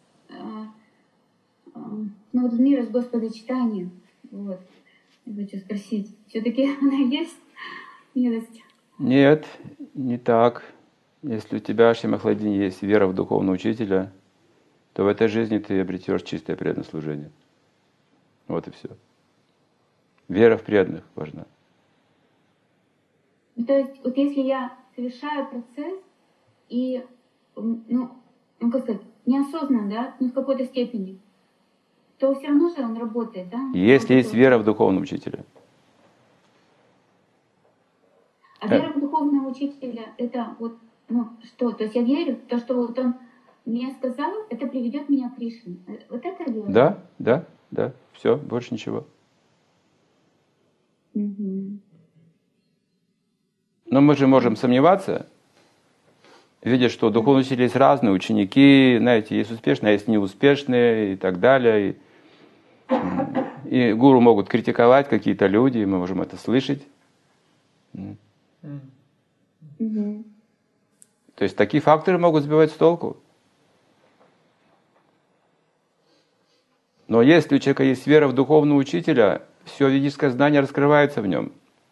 в милость Господа читания. Вот. Я хочу спросить, все-таки она есть милость? Нет, не так. Если у тебя, Шримахладин, есть вера в духовного учителя, то в этой жизни ты обретешь чистое преданное служение. Вот и все. Вера в преданных важна. То есть, вот если я совершаю процесс и, неосознанно, да, в какой-то степени, то все равно же он работает, да? Если есть вера в духовного учителя. А вера в духовного учителя, это что? То есть я верю в то, что вот он мне сказал, это приведет меня к Кришне. Вот это вера? Да. Все, больше ничего. Угу. Но мы же можем сомневаться, видя, что духовные учителя есть разные, ученики, знаете, есть успешные, а есть неуспешные и так далее. И гуру могут критиковать какие-то люди, мы можем это слышать. Угу. То есть такие факторы могут сбивать с толку. Но если у человека есть вера в духовного учителя, все ведическое знание раскрывается в нем.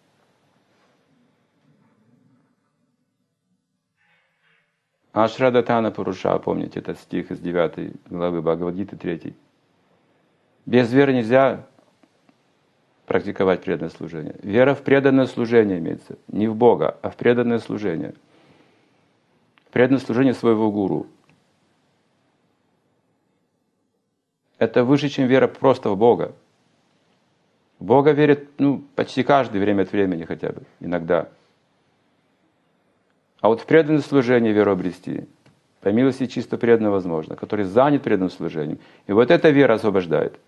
Ашрадатана Пуруша, помните этот стих из 9 главы Бхагавад-гиты 3. Без веры нельзя практиковать преданное служение. Вера в преданное служение имеется. Не в Бога, а в преданное служение. В преданное служение своего гуру. Это выше, чем вера просто в Бога. В Бога верит, почти каждый время от времени хотя бы, иногда. А вот в преданное служение веру обрести, по милости чисто преданно возможно, который занят преданным служением. И вот эта вера освобождает.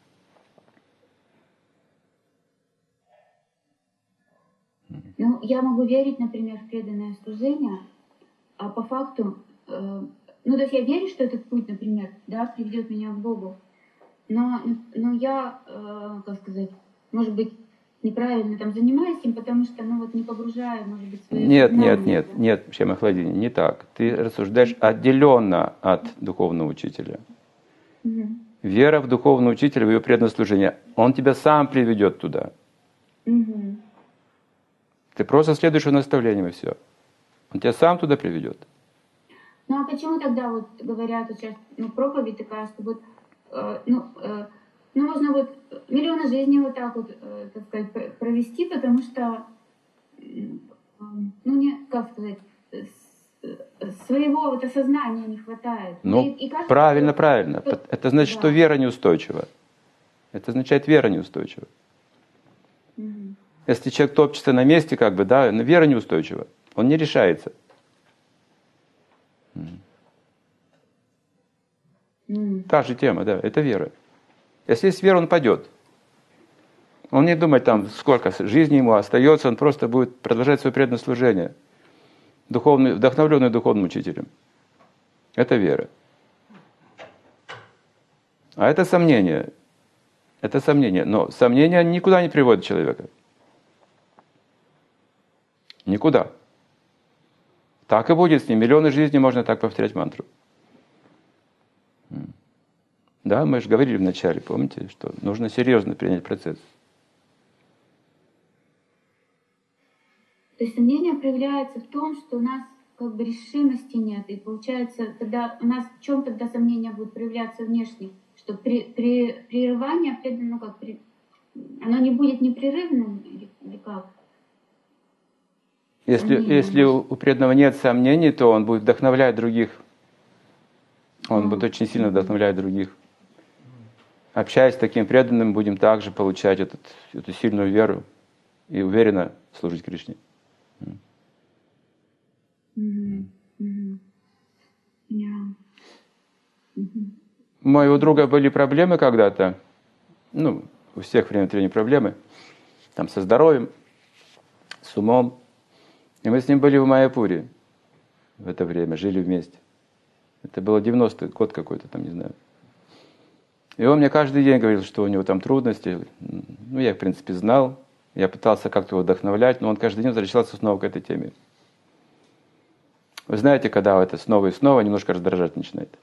Ну, я могу верить, например, в преданное служение, а по факту, то есть я верю, что этот путь, например, да, приведет меня к Богу, но я, как сказать, может быть, неправильно там занимаюсь им, потому что, не погружаю, может быть, свое сознание. Нет, Шемахладини, не так. Ты рассуждаешь отделенно от духовного учителя. Угу. Вера в духовного учителя, в ее преданное служение, он тебя сам приведет туда. Угу. Ты просто следуешь его наставлениям, и все. Он тебя сам туда приведет. Ну а почему тогда вот говорят сейчас, проповедь такая, что вот, можно вот миллионы жизней вот так вот, так сказать, провести, потому что, как сказать, своего вот осознания не хватает. Кажется, правильно. Это значит, что вера неустойчива. Это означает, вера неустойчива. Угу. Если человек топчется на месте, но вера неустойчива. Он не решается. Та же тема, да, это вера. Если есть вера, он падет. Он не думает сколько жизни ему остается, он просто будет продолжать свое преданное служение, вдохновленный духовным учителем. Это вера. А это сомнение. Но сомнения никуда не приводят человека. Никуда. Так и будет с ним. Миллионы жизней можно так повторять мантру. Да, мы же говорили вначале, помните, что нужно серьезно принять процесс. То есть сомнение проявляется в том, что у нас решимости нет. И получается, тогда у нас в чем тогда сомнение будет проявляться внешне? Что прерывание преданно, оно не будет непрерывным или как? Если у преданного нет сомнений, то он будет вдохновлять других. Он будет очень сильно вдохновлять других. Общаясь с таким преданным, будем также получать эту сильную веру и уверенно служить Кришне. У моего друга были проблемы когда-то. У всех время от времени проблемы. Со здоровьем, с умом. И мы с ним были в Майяпуре в это время, жили вместе. Это было 90-й год какой-то, не знаю. И он мне каждый день говорил, что у него там трудности. Я их, в принципе, знал. Я пытался как-то его вдохновлять, но он каждый день возвращался снова к этой теме. Вы знаете, когда это снова и снова немножко раздражать начинает.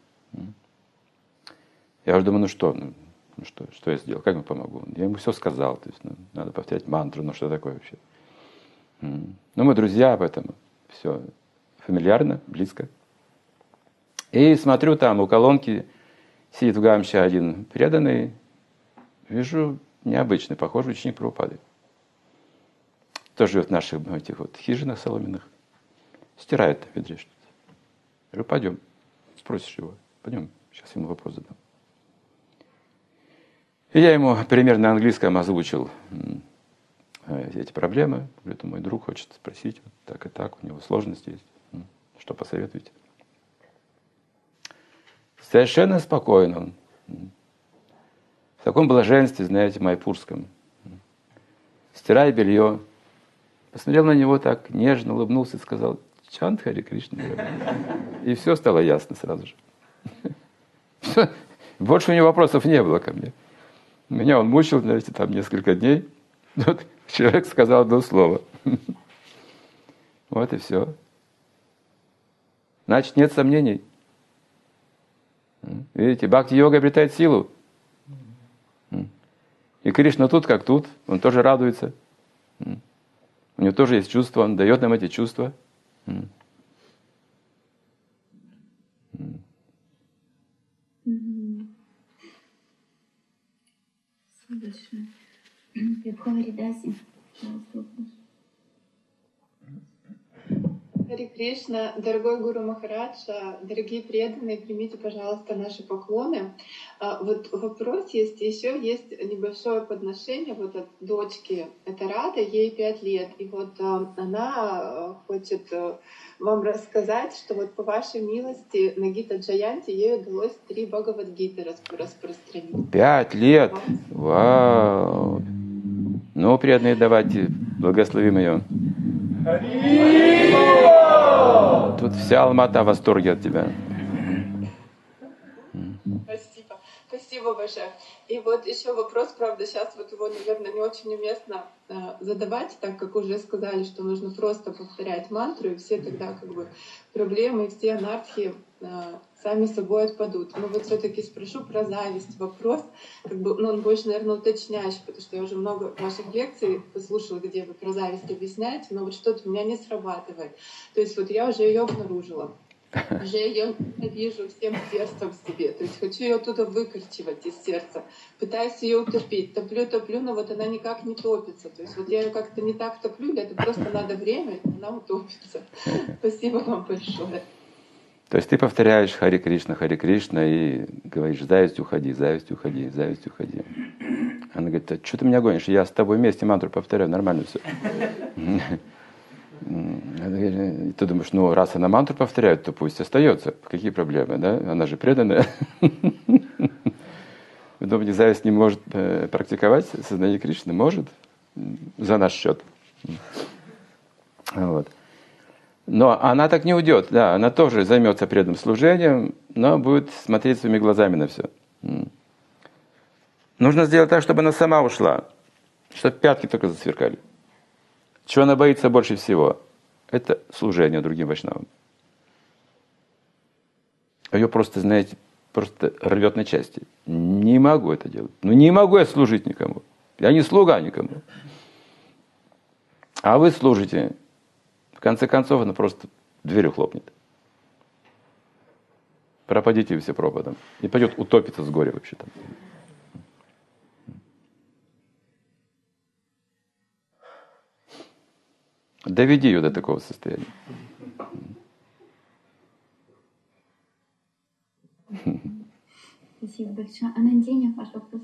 Я уже думаю, что я сделал, как ему помогу? Я ему все сказал, то есть надо повторять мантру, что такое вообще. Мы друзья, поэтому все фамильярно, близко. И смотрю, там у колонки сидит в гамше один преданный, вижу, необычный, похожий ученик Прабхупады. Тоже живет в наших этих хижинах соломенных. Стирает на ведре что-то. Я говорю, пойдем, спросишь его, пойдем, сейчас ему вопрос задам. И я ему примерно на английском озвучил эти проблемы. Говорю, это мой друг хочет спросить, так и так, у него сложности есть. Что посоветуете? Совершенно спокойно он. В таком блаженстве, знаете, майпурском. Стирая белье. Посмотрел на него так, нежно улыбнулся и сказал, Чант Хари Кришна. И все стало ясно сразу же. Больше у него вопросов не было ко мне. Меня он мучил, знаете, несколько дней. Вот человек сказал одно слово. Вот и все. Значит, нет сомнений. Видите, бхакти-йога обретает силу. И Кришна тут как тут, он тоже радуется. У него тоже есть чувства, он дает нам эти чувства. Хари Кришна, дорогой Гуру Махарадж, дорогие преданные, примите, пожалуйста, наши поклоны. Вот вопрос есть, еще есть небольшое подношение вот от дочки, это Рада, ей 5 лет, и вот она хочет вам рассказать, что вот по вашей милости на Гита Джаянти ей удалось 3 Бхагавад-гиты распространить. 5 лет! Вау! Ну, преданные, давайте благословим ее. Тут вся Алмата в восторге от тебя. Спасибо. Спасибо большое. И вот еще вопрос, правда, сейчас вот его, наверное, не очень уместно задавать, так как уже сказали, что нужно просто повторять мантру, и все тогда как бы проблемы, и все анархии сами собой отпадут. Но вот все-таки спрошу про зависть. Вопрос, как бы, ну, он больше, наверное, уточняющий, потому что я уже много ваших лекций послушала, где вы про зависть объясняете, но вот что-то у меня не срабатывает. То есть вот я уже ее обнаружила. Уже ее вижу всем сердцем в себе. То есть хочу ее оттуда выкорчевать из сердца. Пытаюсь ее утопить. Топлю, но вот она никак не топится. То есть вот я ее как-то не так топлю, или это просто надо время, и она утопится. Спасибо вам большое. То есть ты повторяешь Хари Кришна, и говоришь: зависть уходи, зависть уходи, зависть уходи. Она говорит: а что ты меня гонишь? Я с тобой вместе мантру повторяю, нормально все. И ты думаешь, ну раз она мантру повторяет, то пусть остается. Какие проблемы, да? Она же преданная. Вы думаете, зависть не может практиковать сознание Кришны? Может, за наш счет. Вот. Но она так не уйдет, да, она тоже займется преданным служением, но будет смотреть своими глазами на все. Нужно сделать так, чтобы она сама ушла, чтобы пятки только засверкали. Чего она боится больше всего? Это служение другим вайшнавам. Ее просто, знаете, просто рвет на части. Не могу это делать. Ну не могу я служить никому. Я не слуга никому. А вы служите. В конце концов, она просто дверью хлопнет. Пропадите вы все пропадом. И пойдет утопиться с горя вообще-то. Доведи ее до такого состояния. Спасибо большое. Анандиня, ваш вопрос.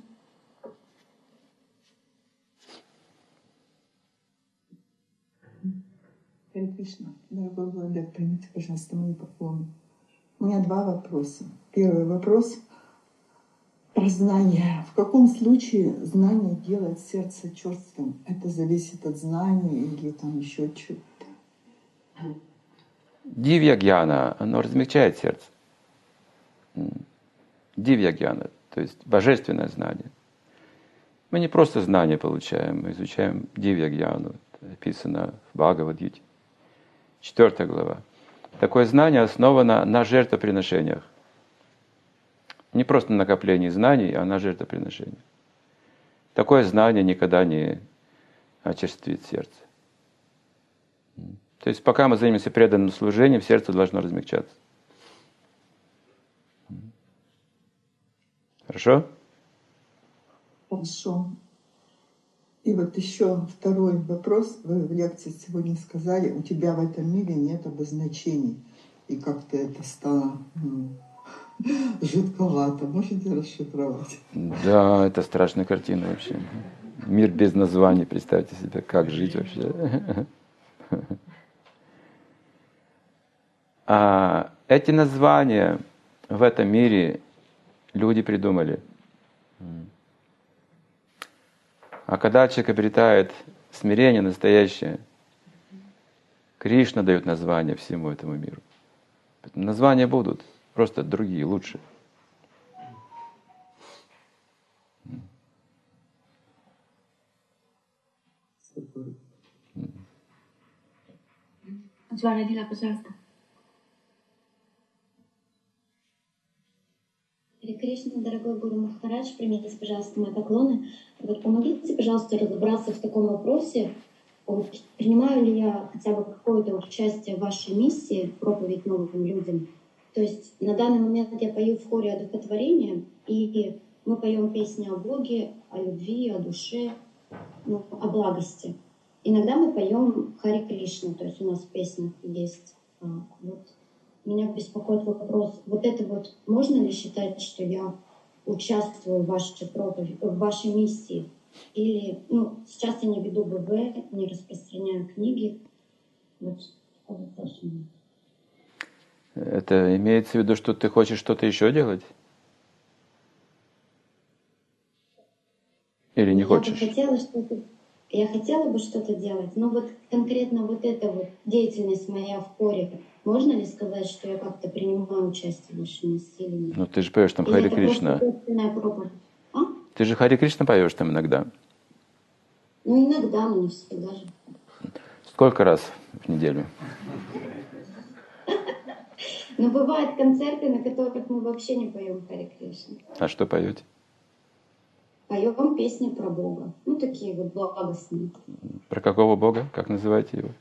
Харе Кришна, дорогой Владимир, примите, пожалуйста, мои поклоны. У меня 2 вопроса. Первый вопрос про знание. В каком случае знание делает сердце черствым? Это зависит от знания или там еще чего-то? Дивья гьяна, оно размягчает сердце. Дивья гьяна, то есть божественное знание. Мы не просто знания получаем, мы изучаем дивья гьяну. Это написано в Бхагавад-гите. 4 глава. Такое знание основано на жертвоприношениях. Не просто на накоплении знаний, а на жертвоприношениях. Такое знание никогда не очерствит сердце. То есть пока мы занимаемся преданным служением, сердце должно размягчаться. Хорошо? Хорошо. И вот еще второй вопрос. Вы в лекции сегодня сказали, у тебя в этом мире нет обозначений. И как-то это стало жутковато. Можете расшифровать? Да, это страшная картина вообще. Мир без названий, представьте себе, как жить вообще. А эти названия в этом мире люди придумали. А когда человек обретает смирение настоящее, Кришна дает название всему этому миру. Названия будут, просто другие, лучше. Джварадила, пожалуйста. Харе Кришна, дорогой Гуру Махарадж, примите, пожалуйста, мои поклоны. Вот помогите, пожалуйста, разобраться в таком вопросе. Вот, принимаю ли я хотя бы какое-то участие в вашей миссии проповедь новым людям? То есть на данный момент я пою в хоре одухотворения, и мы поем песни о Боге, о любви, о душе, ну, о благости. Иногда мы поем Харе Кришна, то есть у нас в песнях есть Вот меня беспокоит вопрос, вот это вот можно ли считать, что я участвую в вашей проповеди, в вашей миссии? Или, ну, сейчас я не веду БВ, не распространяю книги. Вот, это имеется в виду, что ты хочешь что-то еще делать? Или не хочешь? Я хотела бы что-то делать, но вот конкретно вот эта вот деятельность моя в хоре, можно ли сказать, что я как-то принимаю участие в вашей миссии или нет? Ну ты же поешь там Или Хари это Кришна. просто собственная проповедь? А? Ты же Хари Кришна поешь там иногда. Ну иногда, но не всегда же. Сколько раз в неделю? Но бывают концерты, на которых мы вообще не поем Хари Кришна. А что поете? Поем песни про Бога. Ну, такие вот благостные. Про какого Бога? Как называете его?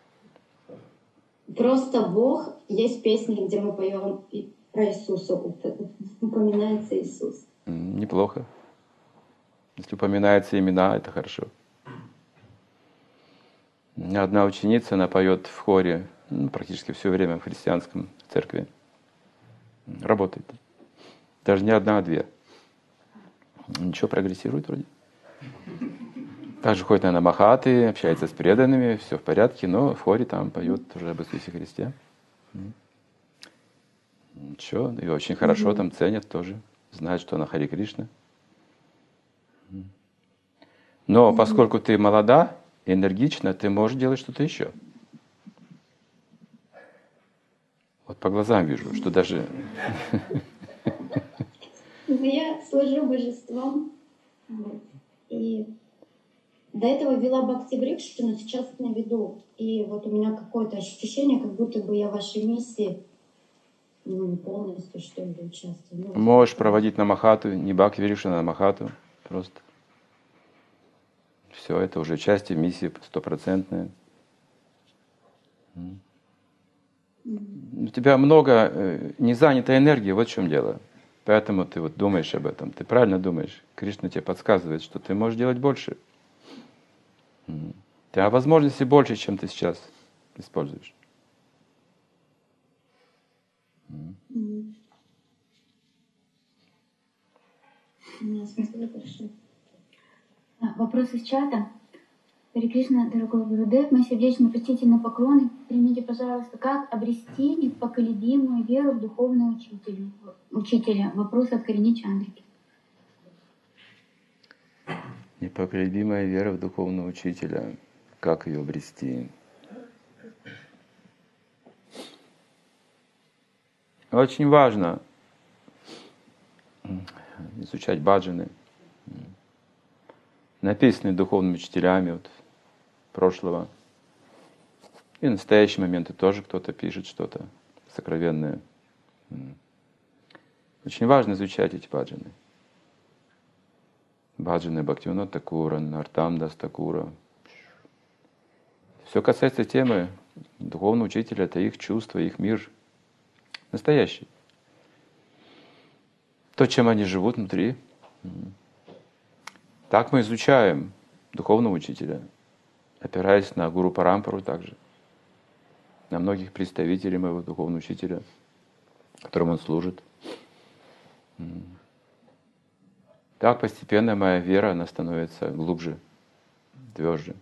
Просто Бог. Есть песни, где мы поем и про Иисуса. Упоминается Иисус. Неплохо. Если упоминаются имена, это хорошо. У меня одна ученица, она поет в хоре практически все время в христианском церкви. Работает. Даже не одна, а две. Ничего, прогрессирует вроде. Также ходит на махаты, общается с преданными, все в порядке, но в хоре там поет уже об Иисусе Христе. Ничего, и очень хорошо там ценят тоже, знают, что она Хари Кришна. Но поскольку ты молода, энергична, ты можешь делать что-то еще. Вот по глазам вижу, что даже... Я служу божествам. И до этого вела Бхакти Врикшу, но сейчас не веду. И вот у меня какое-то ощущение, как будто бы я в вашей миссии не полностью, что ли, участвую. Можешь проводить намахату, не Бхакти Врикшу, а намахату. Просто. Все, это уже часть миссии стопроцентная. У тебя много незанятой энергии, вот в чем дело. Поэтому ты вот думаешь об этом. Ты правильно думаешь. Кришна тебе подсказывает, что ты можешь делать больше. У тебя возможностей больше, чем ты сейчас используешь. Спасибо большое. Вопрос из чата. Хари Кришна, дорогой Гурудев, мои сердечно почтительные поклоны. Примите, пожалуйста, как обрести непоколебимую веру в духовного учителя? Вопрос от Карини Чандрики. Непоколебимая вера в духовного учителя. Как ее обрести? Очень важно изучать баджаны, написанные духовными учителями вот, прошлого. И в настоящие моменты тоже кто-то пишет что-то сокровенное. Очень важно изучать эти баджаны. Баджаны Бхактивинода Такура, Нартам Дас Такура. Все касается темы духовного учителя, это их чувства, их мир настоящий. То, чем они живут внутри. Так мы изучаем духовного учителя, опираясь на Гуру Парампару также, на многих представителей моего духовного учителя, которому он служит. Так постепенно моя вера, она становится глубже, тверже.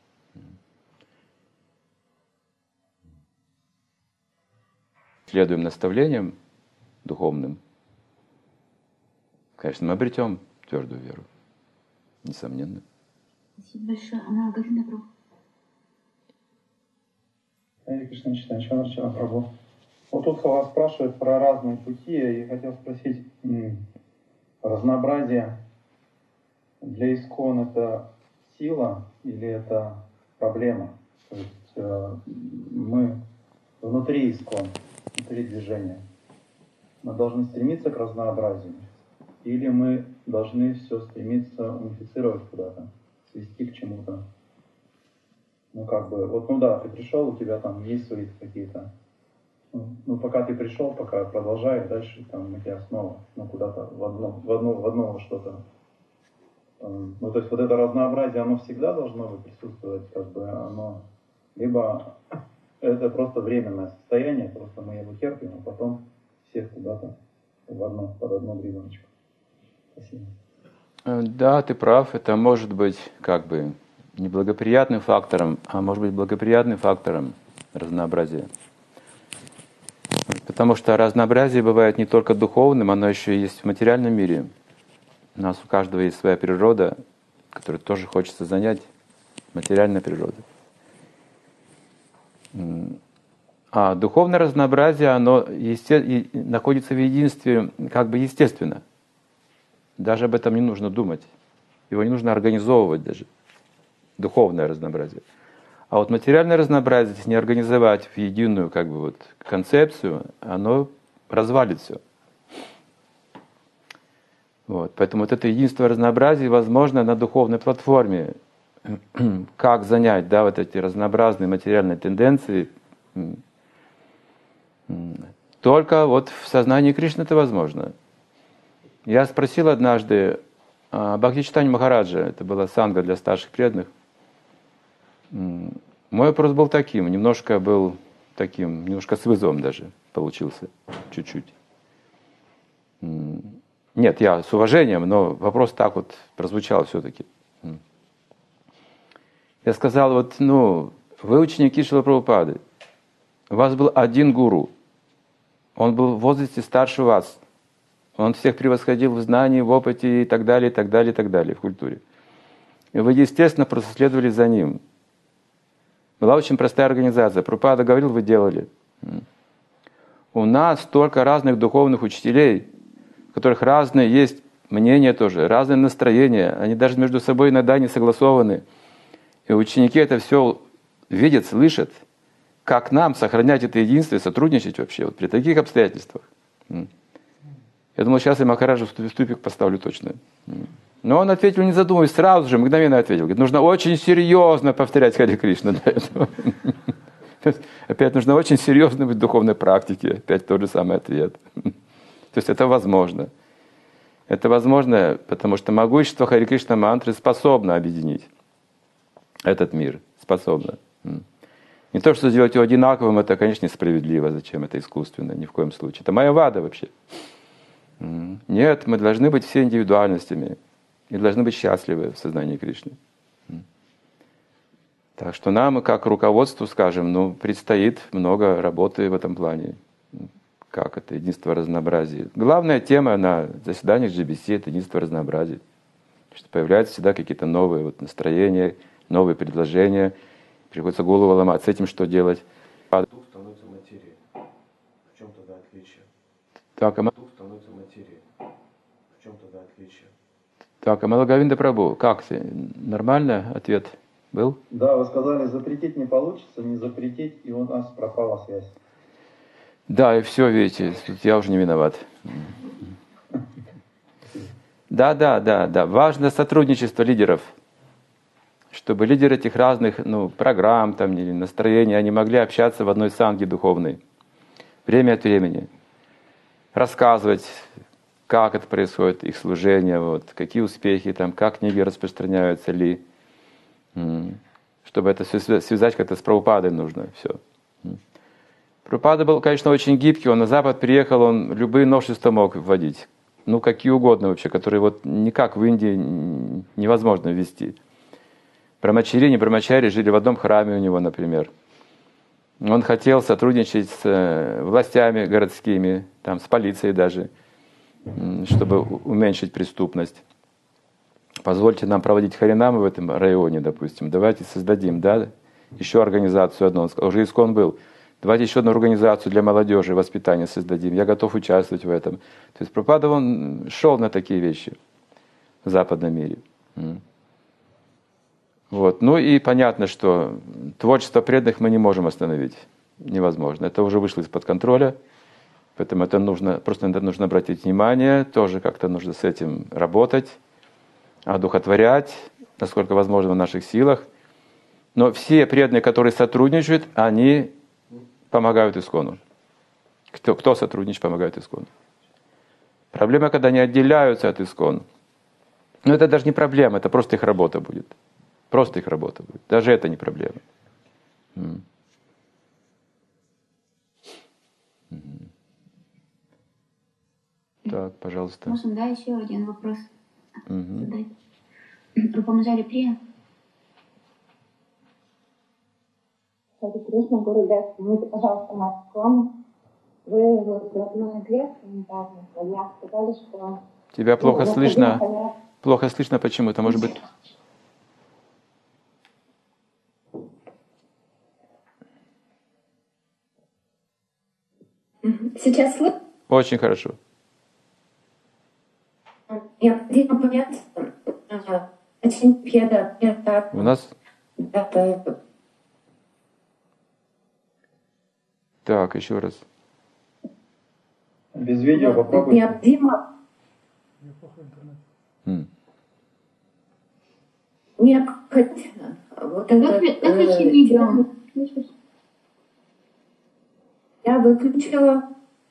Следуем наставлениям духовным, конечно, мы обретем твердую веру, несомненно. Спасибо большое. Она Говинда Прабху. Хари Кришна читаю, Чандрачара Прабху. Вот тут вас спрашивают про разные пути, и хотел спросить, разнообразие для ИСККОН это сила или это проблема? То есть мы внутри ИСККОН, внутри движения, мы должны стремиться к разнообразию, или мы должны все стремиться унифицировать куда-то, свести к чему-то? Ну как бы, вот ну да, ты пришел, у тебя там есть свои какие-то, ну пока ты пришел, пока продолжай, дальше там у тебя снова, ну куда-то в одно что-то. Ну то есть вот это разнообразие, оно всегда должно быть присутствовать, как бы оно либо это просто временное состояние, просто мы его терпим, а потом всех куда-то под одну гребеночку. Спасибо. Да, ты прав, это может быть как бы неблагоприятным фактором, а может быть благоприятным фактором разнообразия. Потому что разнообразие бывает не только духовным, оно еще есть в материальном мире. У нас у каждого есть своя природа, которую тоже хочется занять, материальная природа. А духовное разнообразие, оно находится в единстве как бы естественно. Даже об этом не нужно думать. Его не нужно организовывать даже. Духовное разнообразие. А вот материальное разнообразие, если не организовать в единую как бы вот концепцию, оно развалит все. Вот. Поэтому вот это единство разнообразия возможно на духовной платформе. Как занять, да, вот эти разнообразные материальные тенденции. Только вот в сознании Кришны это возможно. Я спросил однажды Бхактичитани Махараджа, это была санга для старших преданных. Мой вопрос был таким, немножко с вызовом даже получился, чуть-чуть. Нет, я с уважением, но вопрос так вот прозвучал все-таки. Я сказал, вы ученики Шрилы Прабхупады, у вас был один гуру, он был в возрасте старше вас, он всех превосходил в знании, в опыте и так далее, и так далее, и так далее, в культуре. И вы, естественно, просто следовали за ним. Была очень простая организация. Прабхупада говорил, вы делали. У нас столько разных духовных учителей, у которых разные есть мнения тоже, разные настроения. Они даже между собой иногда не согласованы. И ученики это все видят, слышат. Как нам сохранять это единство и сотрудничать вообще вот при таких обстоятельствах? Я думал, сейчас я Махараджа в тупик поставлю точно. Но он ответил, не задумываясь, сразу же, мгновенно ответил. Говорит, нужно очень серьезно повторять Харе Кришна для этого. Опять нужно очень серьезно быть в духовной практике. Опять тот же самый ответ. То есть это возможно. Это возможно, потому что могущество Харе Кришна мантры способно объединить этот мир. Способно. Не то, что сделать его одинаковым, это, конечно, несправедливо. Зачем это искусственно? Ни в коем случае. Это майявада вообще. Нет, мы должны быть все индивидуальностями. И должны быть счастливы в сознании Кришны. Так что нам, как руководству, скажем, предстоит много работы в этом плане. Как это единство разнообразия. Главная тема на заседаниях GBC — это единство разнообразия. Что появляются всегда какие-то новые настроения, новые предложения. Приходится голову ломать. С этим что делать? Дух становится материей. В чем тогда отличие? Так, Дух становится материей. В чем тогда отличие? Так, Амала Говинда Прабху, как ты? Нормально ответ был? Да, вы сказали, запретить не получится, не запретить, и у нас пропала связь. Да, и все, видите, я уже не виноват. Да. Важно сотрудничество лидеров. Чтобы лидеры этих разных программ там, или настроений, они могли общаться в одной санге духовной. Время от времени. Рассказывать, как это происходит, их служение, какие успехи, там, как книги распространяются ли. Чтобы это все связать как-то с Прабхупадой нужно. Все. Прабхупада был, конечно, очень гибкий, он на Запад приехал, он любые новшества мог вводить. Какие угодно вообще, которые никак в Индии невозможно ввести. Брамачари, не брамачари жили в одном храме у него, например. Он хотел сотрудничать с властями городскими, там, с полицией даже, чтобы уменьшить преступность. Позвольте нам проводить харинамы в этом районе, допустим. Давайте создадим, еще организацию одну. Он сказал, уже ИСККОН был. Давайте еще одну организацию для молодежи, воспитания создадим. Я готов участвовать в этом. То есть Прабхупада, он шел на такие вещи в западном мире. И понятно, что творчество преданных мы не можем остановить. Невозможно. Это уже вышло из-под контроля. Поэтому это нужно обратить внимание. Тоже как-то нужно с этим работать. Одухотворять, насколько возможно в наших силах. Но все преданные, которые сотрудничают, они помогают ИСККОНу. Кто сотрудничает, помогает ИСККОНу. Проблема, когда они отделяются от ИСККОН. Это даже не проблема, это просто их работа будет. Просто их работа будет. Даже это не проблема. Так, пожалуйста. Можно, да, еще один вопрос Мгм. задать? Рупамаджари Прия. Хари Кришна, Гурудев, примите, пожалуйста, наш поклон. Вы вот в одной из лекций недавно на днях сказали, что Тебя плохо необходимо слышно. понять. Плохо слышно почему-то, может быть. Сейчас слышно? Очень хорошо. Необходимо понять, очень педа, У нас... это Так, еще раз. Без видео попробуйте. необходимо, М. необходимо вот это. Выключи видео. Я выключила.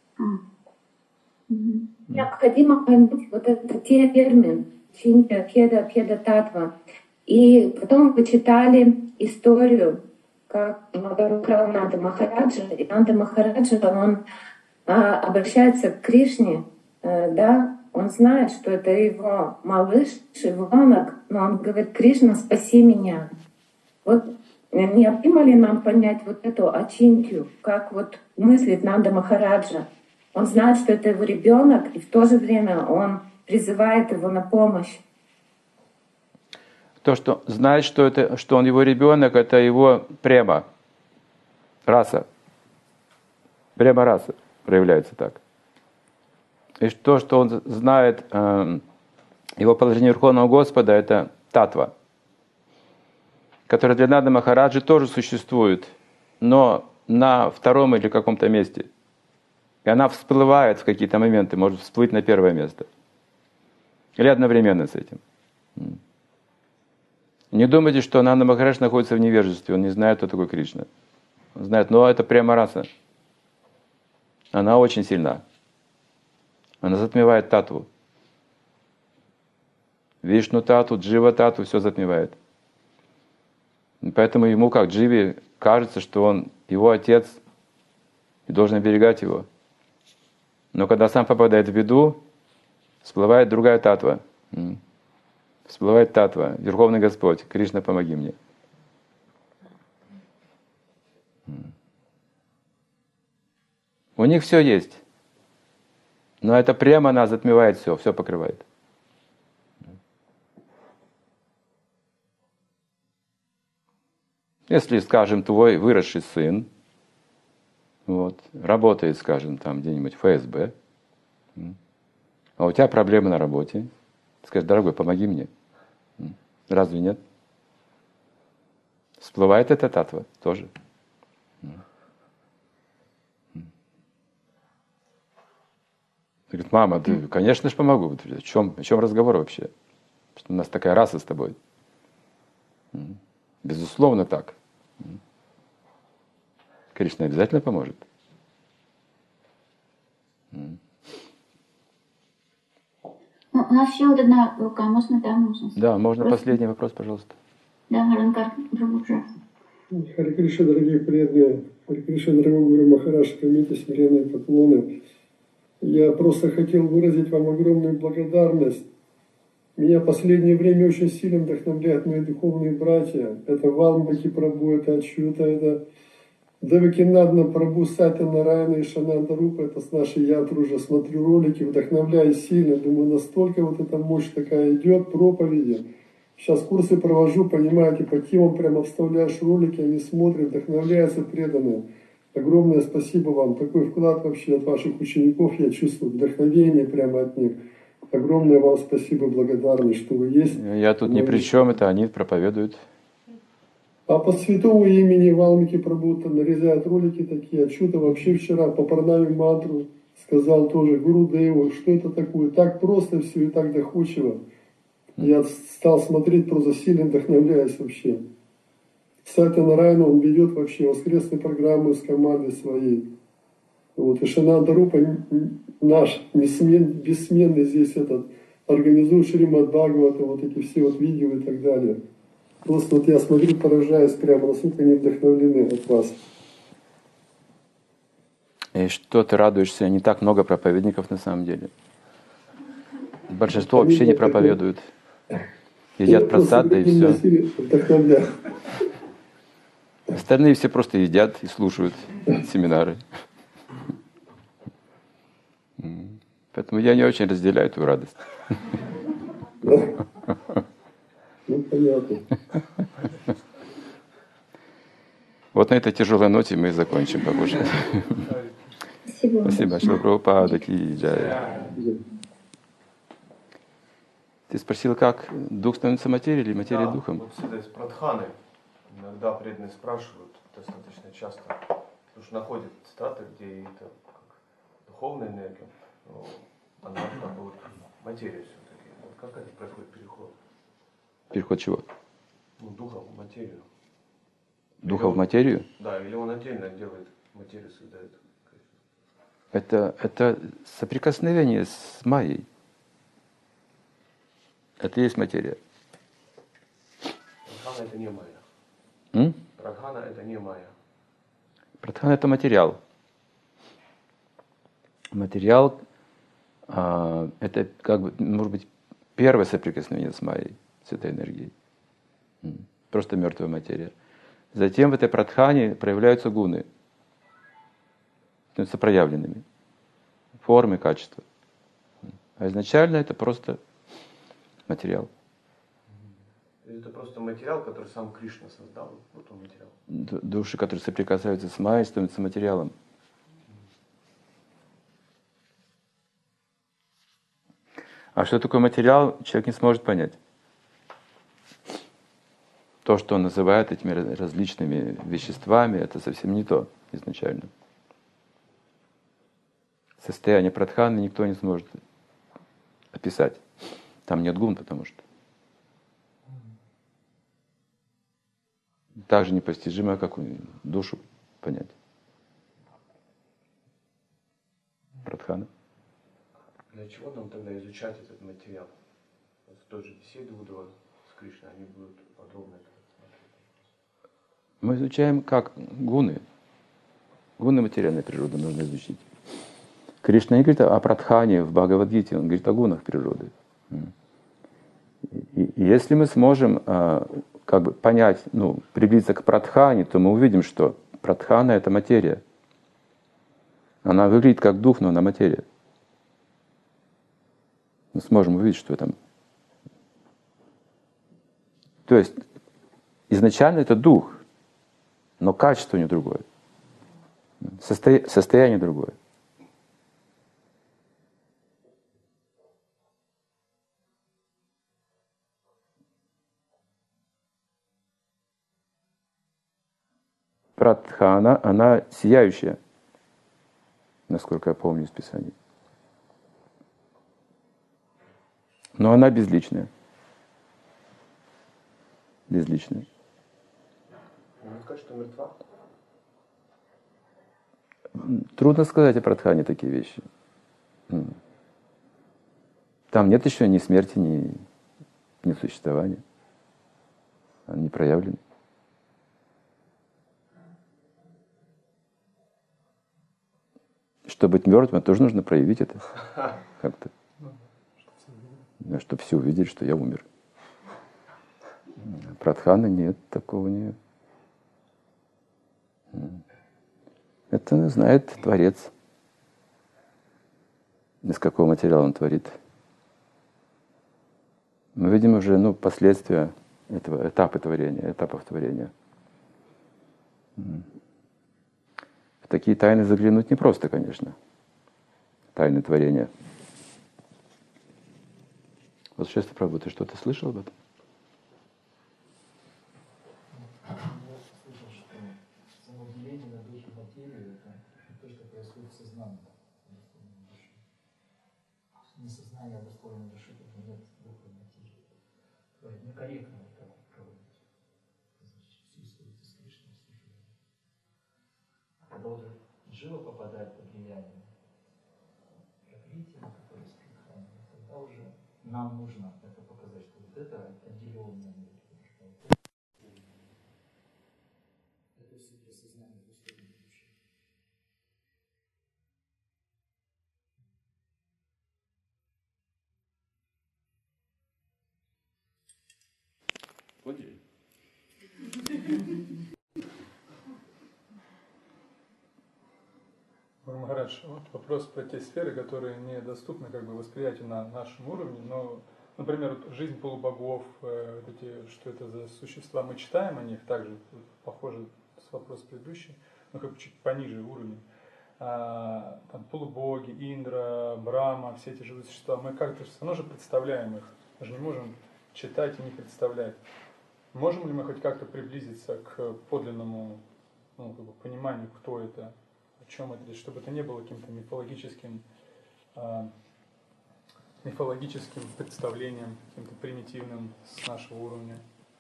Мгм. Необходимо понять вот этот термин чинья, педа, татва. И потом вы читали историю, как Нанда Махараджа, и Нанда Махараджа, он обращается к Кришне, да, он знает, что это его малыш, ребенок, но он говорит: Кришна, спаси меня. Вот необходимо ли нам понять вот эту ачинтию, как вот мыслит Нанда Махараджа? Он знает, что это его ребенок, и в то же время он призывает его на помощь. То, что знает, что он его ребенок, это его према, раса. Према раса проявляется так. И то, что он знает, его положение Верховного Господа, это татва, которая для Нанды Махараджи тоже существует, но на втором или каком-то месте. И она всплывает в какие-то моменты, может всплыть на первое место. Или одновременно с этим. Не думайте, что Нанда Махарадж находится в невежестве, он не знает, кто такой Кришна. Он знает, но это прямо раса. Она очень сильна. Она затмевает татву. Вишну татву, Джива татву, все затмевает. И поэтому ему, как Дживе, кажется, что он его отец и должен оберегать его. Но когда сам попадает в беду, всплывает другая татва. Всплывает татва. Верховный Господь, Кришна, помоги мне. У них все есть. Но это прямо она затмевает все покрывает. Если, скажем, твой выросший сын, работает, скажем, там где-нибудь в ФСБ, а у тебя проблемы на работе, ты скажешь: дорогой, помоги мне. Разве нет? Всплывает эта татва тоже. Говорит: мама, да, конечно же помогу. О чем разговор вообще? Что у нас такая раса с тобой. Безусловно так. Кришна обязательно поможет. Ну, у нас еще вот одна рука, можно, да, можно? Да, можно Просто- последний вопрос, пожалуйста. Да, Маранкар Брахмаджа. Хари Кришна, дорогие преданные, Хари Кришна, дорогой Гуру Махарадж, примите смиренные поклоны. Я просто хотел выразить вам огромную благодарность. Меня в последнее время очень сильно вдохновляют мои духовные братья. Это Валмики Прабху, это Ачюта, это Девакинадна Прабху, Сатя Нараяна и Шананда Рупа. Это с нашей ятры уже смотрю ролики, вдохновляюсь сильно. Думаю, настолько вот эта мощь такая идет, проповеди. Сейчас курсы провожу, понимаете, по темам прямо вставляешь ролики, они смотрят, вдохновляются, преданные. Огромное спасибо вам. Такой вклад вообще от ваших учеников, я чувствую вдохновение прямо от них. Огромное вам спасибо, благодарность, что вы есть. Я тут ни при чем, это они проповедуют. А по святому имени Валмики Прабху нарезают ролики такие. Ачюта вообще вчера по Парнами мантру сказал тоже Гурудеву, что это такое. Так просто все и так доходчиво. Я стал смотреть, просто сильно вдохновляюсь вообще. Сатя Нараяна, он ведет вообще воскресные программы с командой своей. Вот. И Шананда Рупа, наш бессменный здесь организует Шримад Бхагавата, вот эти все вот видео и так далее. Просто вот я смотрю, поражаюсь прямо, насколько они вдохновлены от вас. И что ты радуешься? Не так много проповедников на самом деле. Большинство вообще не проповедуют. Едят просад, да и все. Остальные все просто едят и слушают семинары. Поэтому я не очень разделяю эту радость. Ну, понятно. Вот на этой тяжелой ноте мы и закончим, похоже. Спасибо. Спасибо. Шрила Прабхупада ки джай. Ты спросил, как дух становится материей или материя духом? Вот всегда из прадханы. Иногда преданные спрашивают достаточно часто, потому что находят цитаты, где это как духовная энергия, но она как бы вот материя все-таки. Вот как это происходит переход? Переход чего? Ну, духа в материю. Духа в материю? Да, или он отдельно делает материю, создает. Это соприкосновение с майей. Это и есть материя. Прадхана это не майя. Прадхана это не майя. Прадхана это материал. Материал это как бы, может быть, первое соприкосновение с майей, с этой энергией. Просто мертвая материя. Затем в этой прадхане проявляются гуны, становятся проявленными. Формы, качества. А изначально это просто материал. Это просто материал, который сам Кришна создал. Вот он материал. Души, которые соприкасаются с майей, становятся материалом. А что такое материал, человек не сможет понять. То, что он называет этими различными веществами, это совсем не то изначально. Состояние прадханы никто не сможет описать. Там нет гун, потому что. Так же непостижимо, как душу понять. Прадхана. Для чего нам тогда изучать этот материал? Вот в той же беседе Удова с Кришной они будут подробно это смотреть. Мы изучаем как гуны. Гуны материальной природы нужно изучить. Кришна не говорит о прадхане в Бхагавад-гите, он говорит о гунах природы. И если мы сможем как бы понять, приблизиться к прадхане, то мы увидим, что прадхана — это материя. Она выглядит как дух, но она материя. Мы сможем увидеть, что там. То есть изначально это дух, но качество у него другое. Состояние другое. Прадхана, она сияющая, насколько я помню из Писаний. Но она безличная. Безличная. Можно сказать, что мертва? Трудно сказать о Прадхане такие вещи. Там нет еще ни смерти, ни существования. Она не проявлена. Чтобы быть мертвым, тоже нужно проявить это как-то. Чтобы все увидели, что я умер. Прадхана нет, такого нет. Это знает Творец. Из какого материала он творит. Мы видим уже последствия этого этапов творения. В такие тайны заглянуть непросто, конечно. Тайны творения. Вот сейчас, Прабhu, ты что-то слышал об этом? Я слышал, что само деление на душу и материю — это то, что происходит в сознании. Не сознание обусловлено душой, потому нет духа и материи. Некорректно это проводить. Всю историю с Кришной слушали. А когда уже жива попадает под влияние прокрытия, которое с Кришной, тогда уже нам нужно это показать, что вот это отделенное мир. Это все для сознания условия души. Поняли? Гуру Махарадж, вот вопрос про те сферы, которые недоступны как бы восприятию на нашем уровне, но, например, вот жизнь полубогов, вот эти, что это за существа, мы читаем о них, также похоже с вопросом предыдущий, но как бы чуть пониже уровня. Там полубоги, Индра, Брахма, все эти живые существа, мы как-то все равно же представляем их, мы же не можем читать и не представлять. Можем ли мы хоть как-то приблизиться к подлинному как бы пониманию, кто это, о чем это, чтобы это не было каким-то мифологическим представлением, каким-то примитивным с нашего уровня?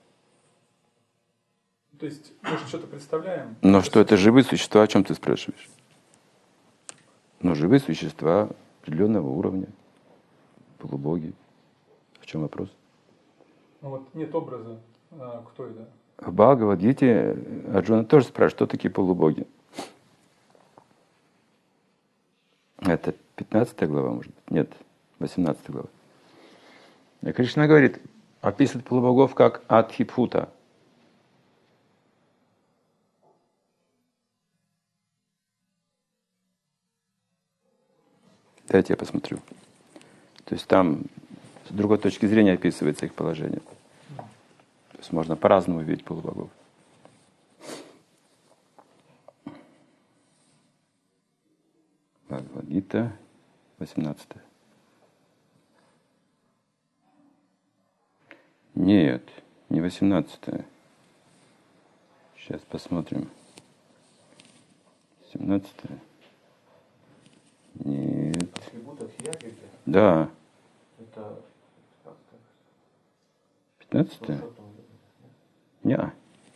То есть, может, что-то представляем? Но что это живые существа, о чем ты спрашиваешь? Ну, живые существа определенного уровня, полубоги. В чем вопрос? Ну вот нет образа, кто это? В Бхагавад-гите Арджуна тоже спрашивает, что такие полубоги. Это 15 глава, может быть? Нет, 18 глава. И Кришна говорит, описывает полубогов как Адхипута. Дайте я посмотрю. То есть там с другой точки зрения описывается их положение. То есть можно по-разному видеть полубогов. Бхагавад-гита, 18. Нет, не 18. Сейчас посмотрим. 17. Нет. Атрибут от Яги? Да. Это 15? Не.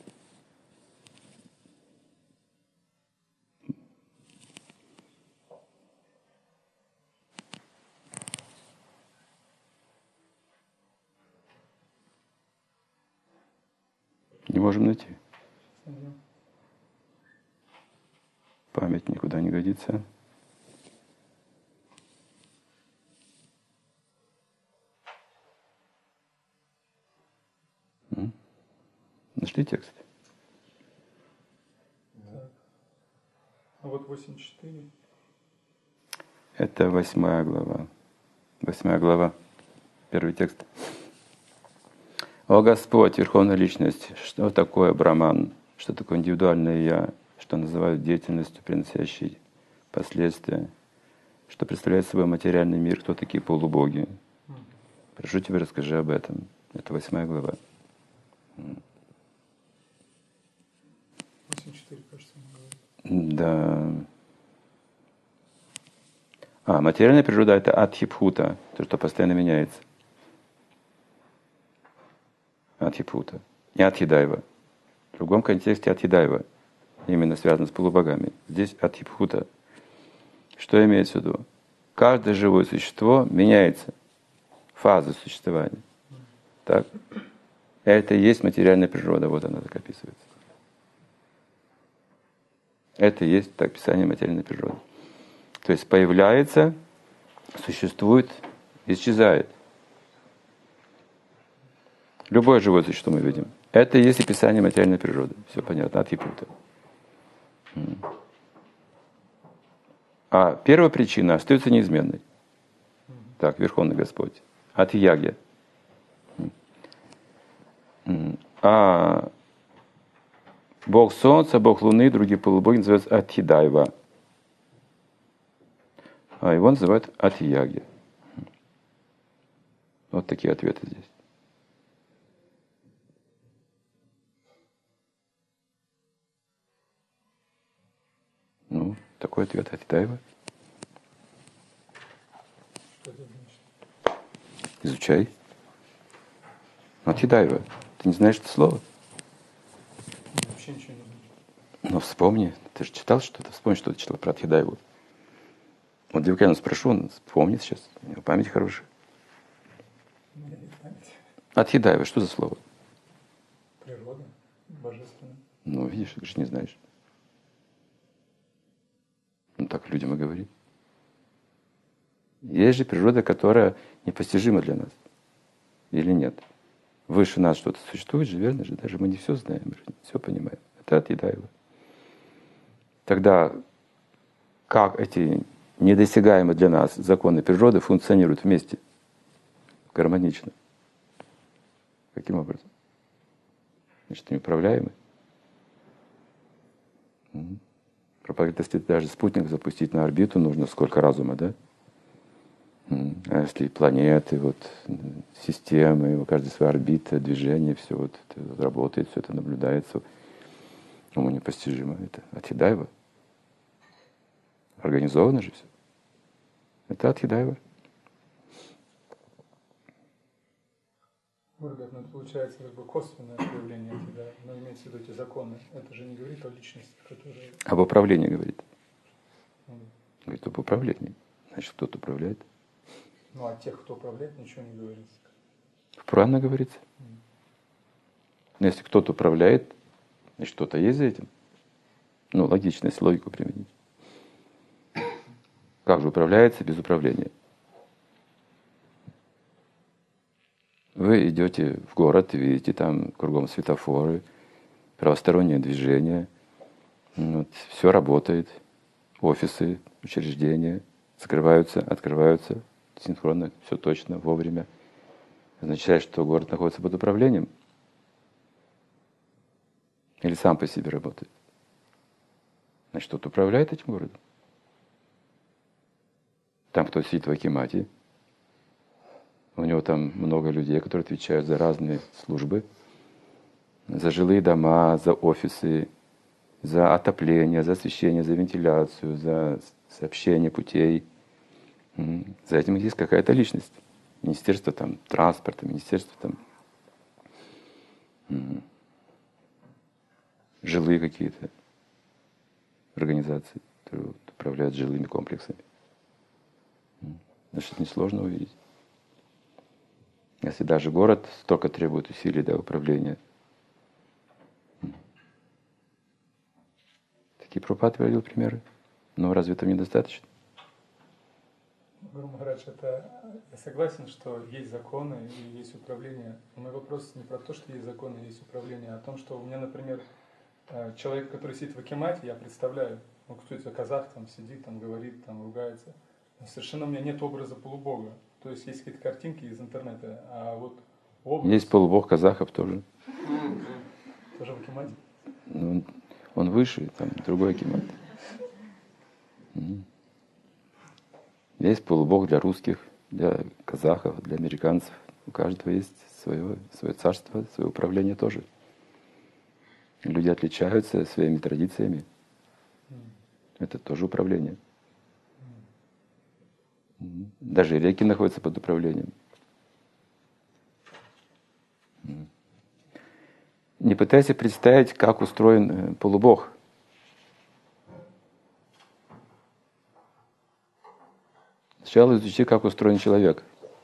Не можем найти. Память никуда не годится. Нашли текст? Так. А вот 8.4. Это 8 глава. 8 глава. Первый текст. О Господь, Верховная Личность, что такое Браман? Что такое индивидуальное Я? Что называют деятельностью, приносящей последствия? Что представляет собой материальный мир? Кто такие полубоги? Прошу тебя, расскажи об этом. Это 8 глава. 8.4, кажется, он говорит. Да. Материальная природа — это Адхипута, то, что постоянно меняется. Адхипута. Не Адхидайва. В другом контексте Адхидайва. Именно связано с полубогами. Здесь Адхипута. Что имеется в виду? Каждое живое существо меняется. Фазы существования. Так? Это и есть материальная природа. Вот она так описывается. Это и есть так описание материальной природы. То есть появляется, существует, исчезает. Любое живое существо мы видим. Это и есть описание материальной природы. Все понятно, Адхипута. А первая причина остается неизменной. Так, Верховный Господь. Адхи-ягья. А Бог Солнца, Бог Луны, другие полубоги называются Адхидайва. А его называют Адхи-ягья. Вот такие ответы здесь. Ну, такой ответ Адхидайва. Изучай. Адхидайва. Ты не знаешь это слово? Вообще ничего не знаю. Ну, вспомни. Ты же читал что-то? Вспомни, что ты читал про Адхидайву. Вот Девкаяну спрошу, он вспомнит сейчас. У него память хорошая. Адхидайва, что за слово? Природа, божественная. Ну, видишь, ты же не знаешь. Ну, так людям и говори. Есть же природа, которая непостижима для нас. Или нет? Выше нас что-то существует же, верно же? Даже мы не все знаем, все понимаем. Это от Едаева. Тогда как эти недосягаемые для нас законы природы функционируют вместе, гармонично? Каким образом? Значит, неуправляемы. Говорит, если даже спутник запустить на орбиту, нужно сколько разума, да? А если планеты, вот, системы, у каждой своя орбита, движение, все вот это работает, все это наблюдается. Уму непостижимо. Это от Едаева. Организовано же все. Это от Едаева. Ну, это получается как бы косвенное проявление тебя, но имеется в виду эти законы. Это же не говорит о личности, которая... Об управлении говорит. Говорит об управлении. Значит, кто-то управляет. Ну, а тех, кто управляет, ничего не говорится. В Пуране говорится. Но если кто-то управляет, значит, кто-то есть за этим. Ну, логично, если логику применить. Как же управляется без управления? Вы идете в город и видите там кругом светофоры, правостороннее движение. Вот, все работает. Офисы, учреждения закрываются, открываются синхронно, все точно, вовремя. Означает, что город находится под управлением? Или сам по себе работает? Значит, кто-то управляет этим городом. Там кто сидит в Акимате, у него там много людей, которые отвечают за разные службы, за жилые дома, за офисы, за отопление, за освещение, за вентиляцию, за сообщение путей. За этим есть какая-то личность. Министерство там транспорта, министерство там жилые какие-то организации, которые управляют жилыми комплексами. Значит, несложно увидеть. Если даже город столько требует усилий для управления. Такие Прабхупада приводил примеры. Но разве этого недостаточно? Гуру Махарадж, это я согласен, что есть законы и есть управление. Но мой вопрос не про то, что есть законы и есть управление, а о том, что у меня, например, человек, который сидит в Акимате, я представляю, ну кто-то казах там сидит, там говорит, там ругается. Но совершенно у меня нет образа полубога. То есть есть какие-то картинки из интернета, а вот образ... Есть полубог казахов тоже. Тоже в Акимате? Ну, он выше, там другой Акимат. Есть полубог для русских, для казахов, для американцев. У каждого есть свое царство, свое управление тоже. Люди отличаются своими традициями. Это тоже управление. Даже реки находятся под управлением. Не пытайся представить, как устроен полубог. Сначала изучи, как устроен человек.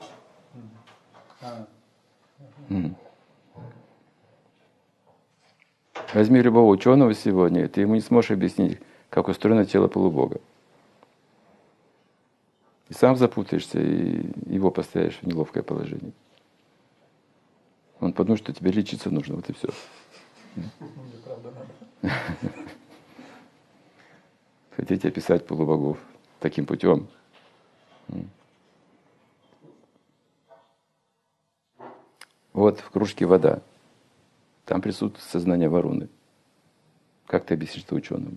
Возьми любого ученого сегодня, ты ему не сможешь объяснить, как устроено тело полубога. И сам запутаешься, и его поставишь в неловкое положение. Он подумает, что тебе лечиться нужно, вот и все. Хотите описать полубогов таким путем? Вот в кружке вода. Там присутствует сознание Варуны. Как ты объяснишь это ученому?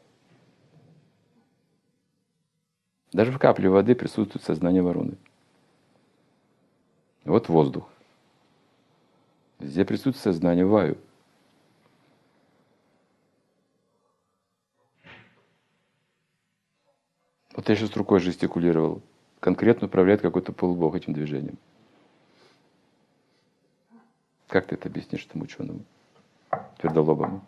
Даже в капле воды присутствует сознание Варуны. Вот воздух. Везде присутствует сознание Ваю. Вот я сейчас рукой жестикулировал. Конкретно управляет какой-то полубог этим движением. Как ты это объяснишь этому ученому? Твердолобому.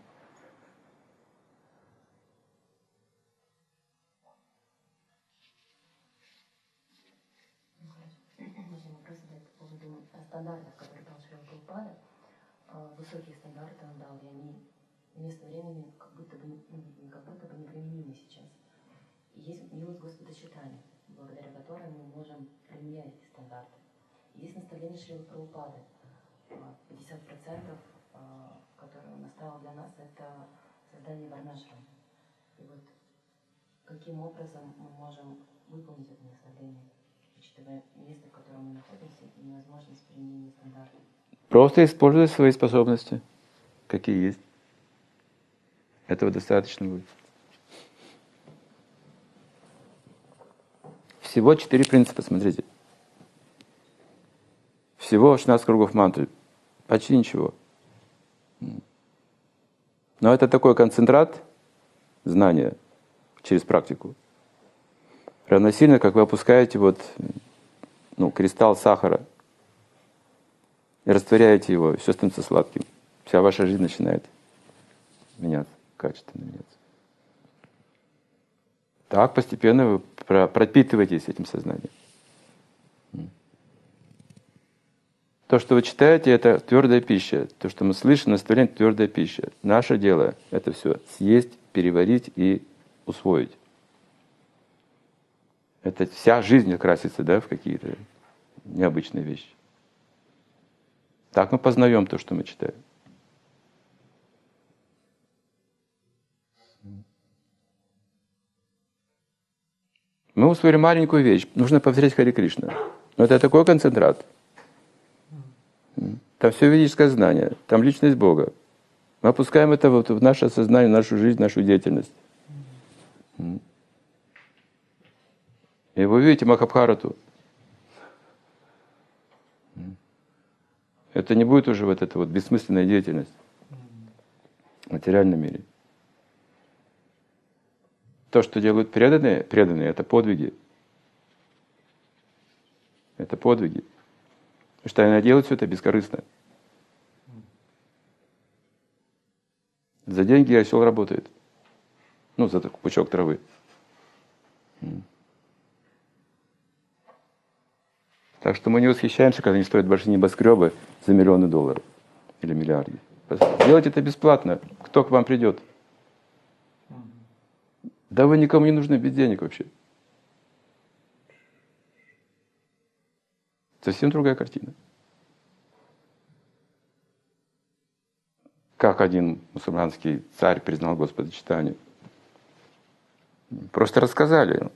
Можно вопрос задать по поводу стандартов, которые дал Шрила Прабхупада. Высокие стандарты он дал, и они место времени как будто бы неприменимы сейчас. И есть милость Господа читания, благодаря которой мы можем применять эти стандарты. И есть наставление Шрилы Прабхупады. 50%, которые он оставил для нас, это создание варнашрама. И вот каким образом мы можем выполнить это наставление, учитывая место, в котором мы находимся, и невозможность применения стандартов? Просто используй свои способности, какие есть. Этого достаточно будет. Всего 4 принципа, смотрите. Всего 16 кругов мантры. Почти ничего. Но это такой концентрат знания через практику. Равносильно, как вы опускаете кристалл сахара и растворяете его, все становится сладким. Вся ваша жизнь начинает меняться, качественно меняться. Так постепенно вы пропитываетесь этим сознанием. То, что вы читаете, это твердая пища. То, что мы слышим, наставление — твердая пища. Наше дело — это все съесть, переварить и усвоить. Это вся жизнь окрасится, в какие-то необычные вещи. Так мы познаем то, что мы читаем. Мы усвоили маленькую вещь. Нужно повторять Харе Кришна. Но это такой концентрат. Там все ведическое знание, там личность Бога. Мы опускаем это в наше сознание, в нашу жизнь, в нашу деятельность. И вы видите Махабхарату. Это не будет уже эта бессмысленная деятельность в материальном мире. То, что делают преданные, это подвиги. Это подвиги. Потому что они делают все это бескорыстно. За деньги осел работает. За такой пучок травы. Так что мы не восхищаемся, когда они стоят большие небоскребы за миллионы долларов или миллиарды. Делайте это бесплатно. Кто к вам придет? Да вы никому не нужны без денег вообще. Совсем другая картина. Как один мусульманский царь признал Господа Чайтанью? Просто рассказали.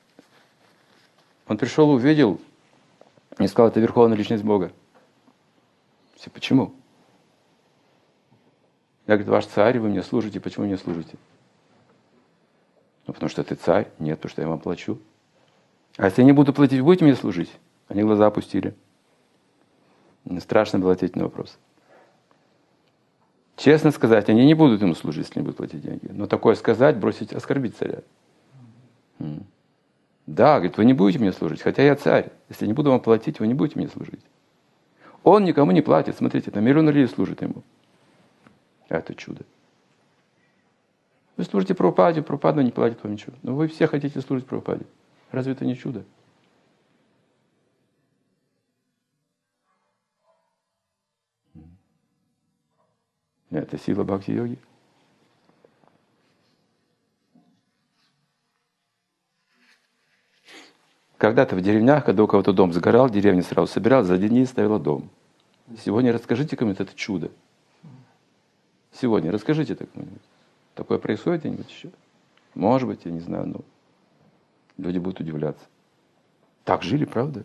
Он пришел, увидел и сказал: это верховная личность Бога. Все, почему? Я говорю: ваш царь, вы мне служите, почему мне служите? Потому что ты царь. Нет, потому что я вам плачу. А если я не буду платить, вы будете мне служить? Они глаза опустили. Мне страшно было ответить на вопрос. Честно сказать, они не будут ему служить, если не будут платить деньги. Но такое сказать, бросить, оскорбить царя. Да, говорит, вы не будете мне служить, хотя я царь. Если не буду вам платить, вы не будете мне служить. Он никому не платит. Смотрите, там миллион людей служит ему. Это чудо. Вы служите Прабхупаде, Прабхупада не платит вам ничего. Но вы все хотите служить Прабхупаде. Разве это не чудо? Это сила бхакти-йоги. Когда-то в деревнях, когда у кого-то дом загорал, деревня сразу собиралась, за день ставила дом. Сегодня расскажите кому-нибудь это чудо. Сегодня расскажите это кому-нибудь. Такое происходит где-нибудь еще? Может быть, я не знаю, но люди будут удивляться. Так жили, правда?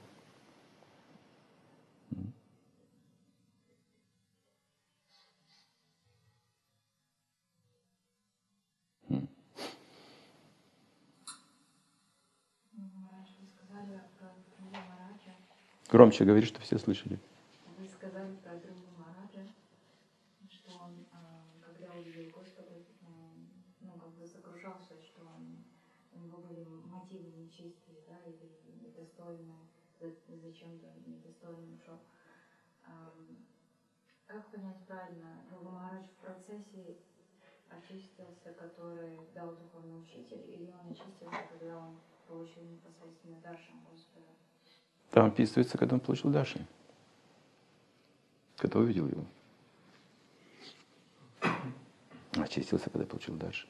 Громче говори, чтобы все слышали. Вы сказали про Дру Махараджа, что он, когда увидел Господа, сокрушался, что у него были мотивы нечистые, или недостойные, зачем-то недостойный ушел. Как понять правильно, Дру Махарадж в процессе очистился, который дал духовный учитель, или он очистился, когда он получил непосредственно даршан Господа? Там описывается, когда он получил даршан. Когда увидел его. Очистился, когда получил даршан.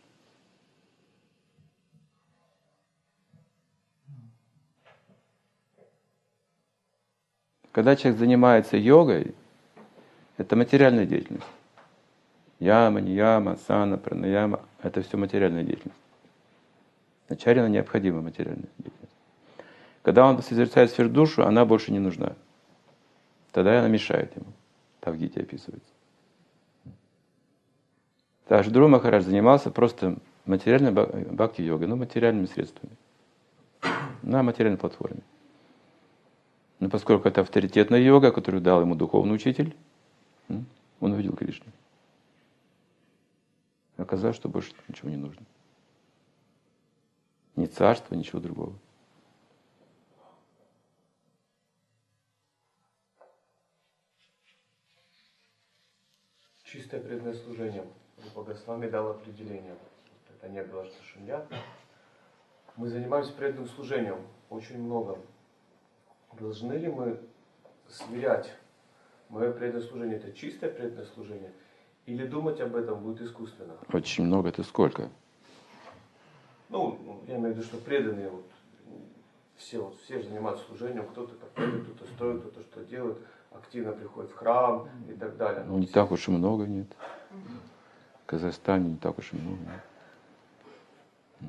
Когда человек занимается йогой, Это материальная деятельность. Яма, нияма, асана, пранаяма – это все материальная деятельность. Вначале она необходима, материальная деятельность. Когда он созерцает сферу душу, она больше не нужна. Тогда она мешает ему. Так в Гите описывается. Также Dhruva Махарадж занимался просто материальной бхакти-йогой, но материальными средствами. На материальной платформе. Но поскольку это авторитетная йога, которую дал ему духовный учитель, он увидел Кришну. Оказалось, что больше ничего не нужно. Ни царства, ничего другого. Чистое преданное служение. Богословами дал определение. Это не было что шумят. Мы занимаемся преданным служением очень много. Должны ли мы сверять мое преданное служение, это чистое преданное служение, или думать об этом будет искусственно? Очень много, это сколько? Ну, я имею в виду, что преданные все же занимаются служением, кто-то проповедует, кто-то стоит, кто-то что делает, активно приходит в храм и так далее. Ну, не так уж и много, нет. В Казахстане не так уж и много, нет.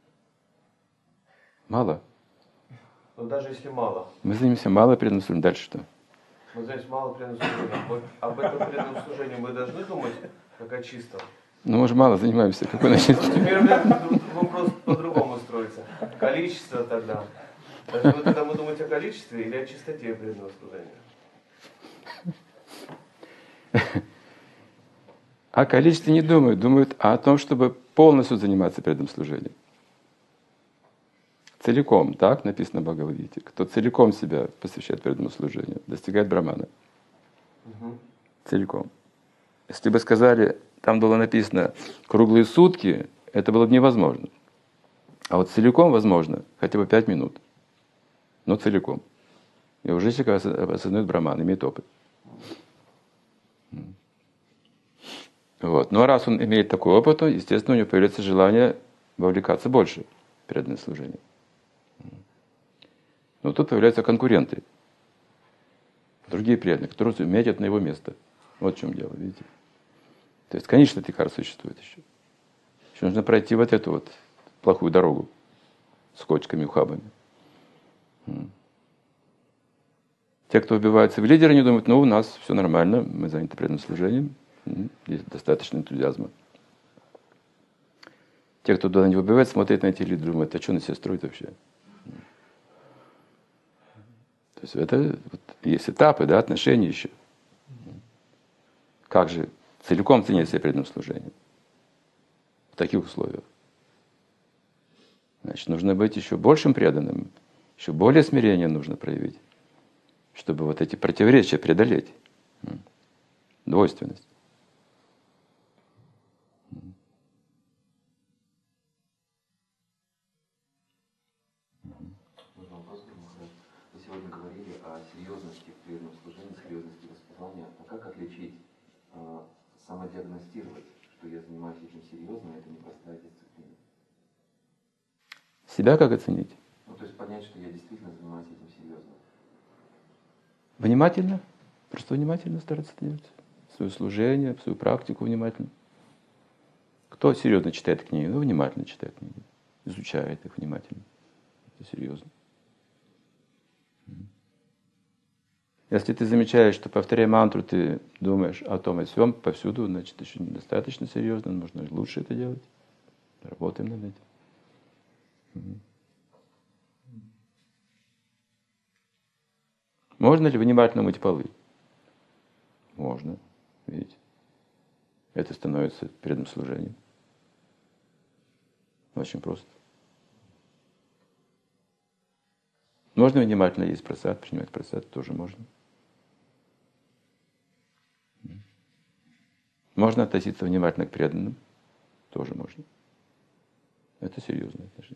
Мало? Но даже если мало. Мы занимаемся мало преданным служением. Дальше что? Мы занимаемся мало преданным служением. Вот об этом преданном служении мы должны думать как о чистом. Ну, мы же мало занимаемся. Какой начать? Теперь вопрос по-другому строится. Количество тогда. Должны мы тогда думать о количестве или о чистоте преданного служения? О количестве не думают. Думают о том, чтобы полностью заниматься преданным служением. Целиком, так написано в Бхагавад-гите. Кто целиком себя посвящает преданному служению, достигает брамана. Целиком. Если бы сказали, там было написано круглые сутки, это было бы невозможно. А вот целиком возможно, хотя бы 5 минут. Но целиком. И уже человек осознает браман, имеет опыт. Вот. Ну а раз он имеет такой опыт, то, естественно, у него появляется желание вовлекаться больше в преданное служение. Но тут появляются конкуренты. Другие преданные, которые метят на его место. Вот в чем дело, видите. То есть, конечно, тикар существует еще. Еще нужно пройти вот эту вот плохую дорогу с кочками, ухабами. Те, кто убивается в лидеры, они думают, ну, у нас все нормально, мы заняты преданным служением, есть достаточно энтузиазма. Те, кто туда не выбивает, смотрят на эти лидеры, думают, а что на себя строить вообще? То есть это вот, есть этапы, да, отношения еще. Как же целиком ценить себя преданным служением в таких условиях? Значит, нужно быть еще большим преданным, еще более смирение нужно проявить, чтобы вот эти противоречия преодолеть. Двойственность. Можно вопрос, вы сегодня говорили о серьезности в преданном служении, серьезности воспитания. А как отличить, самодиагностировать, что я занимаюсь этим серьезно, это непростая дисциплина? Себя как оценить? Ну, то есть понять, что я действительно занимаюсь этим серьезно. Внимательно. Просто внимательно стараться делать. Свое служение, свою практику внимательно. Кто серьезно читает книги? Ну, внимательно читает книги. Изучает их внимательно. Это серьезно. Если ты замечаешь, что, повторяя мантру, ты думаешь о том и сём повсюду, значит, еще недостаточно серьезно, нужно лучше это делать. Работаем над этим. Можно ли внимательно мыть полы? Можно. Видите? Это становится преданным служением. Очень просто. Можно внимательно есть прасад, принимать прасад, тоже можно. Можно относиться внимательно к преданным, тоже можно. Это серьезное отношение.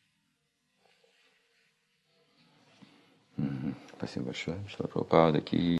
Спасибо большое. Шила Прабхупада ки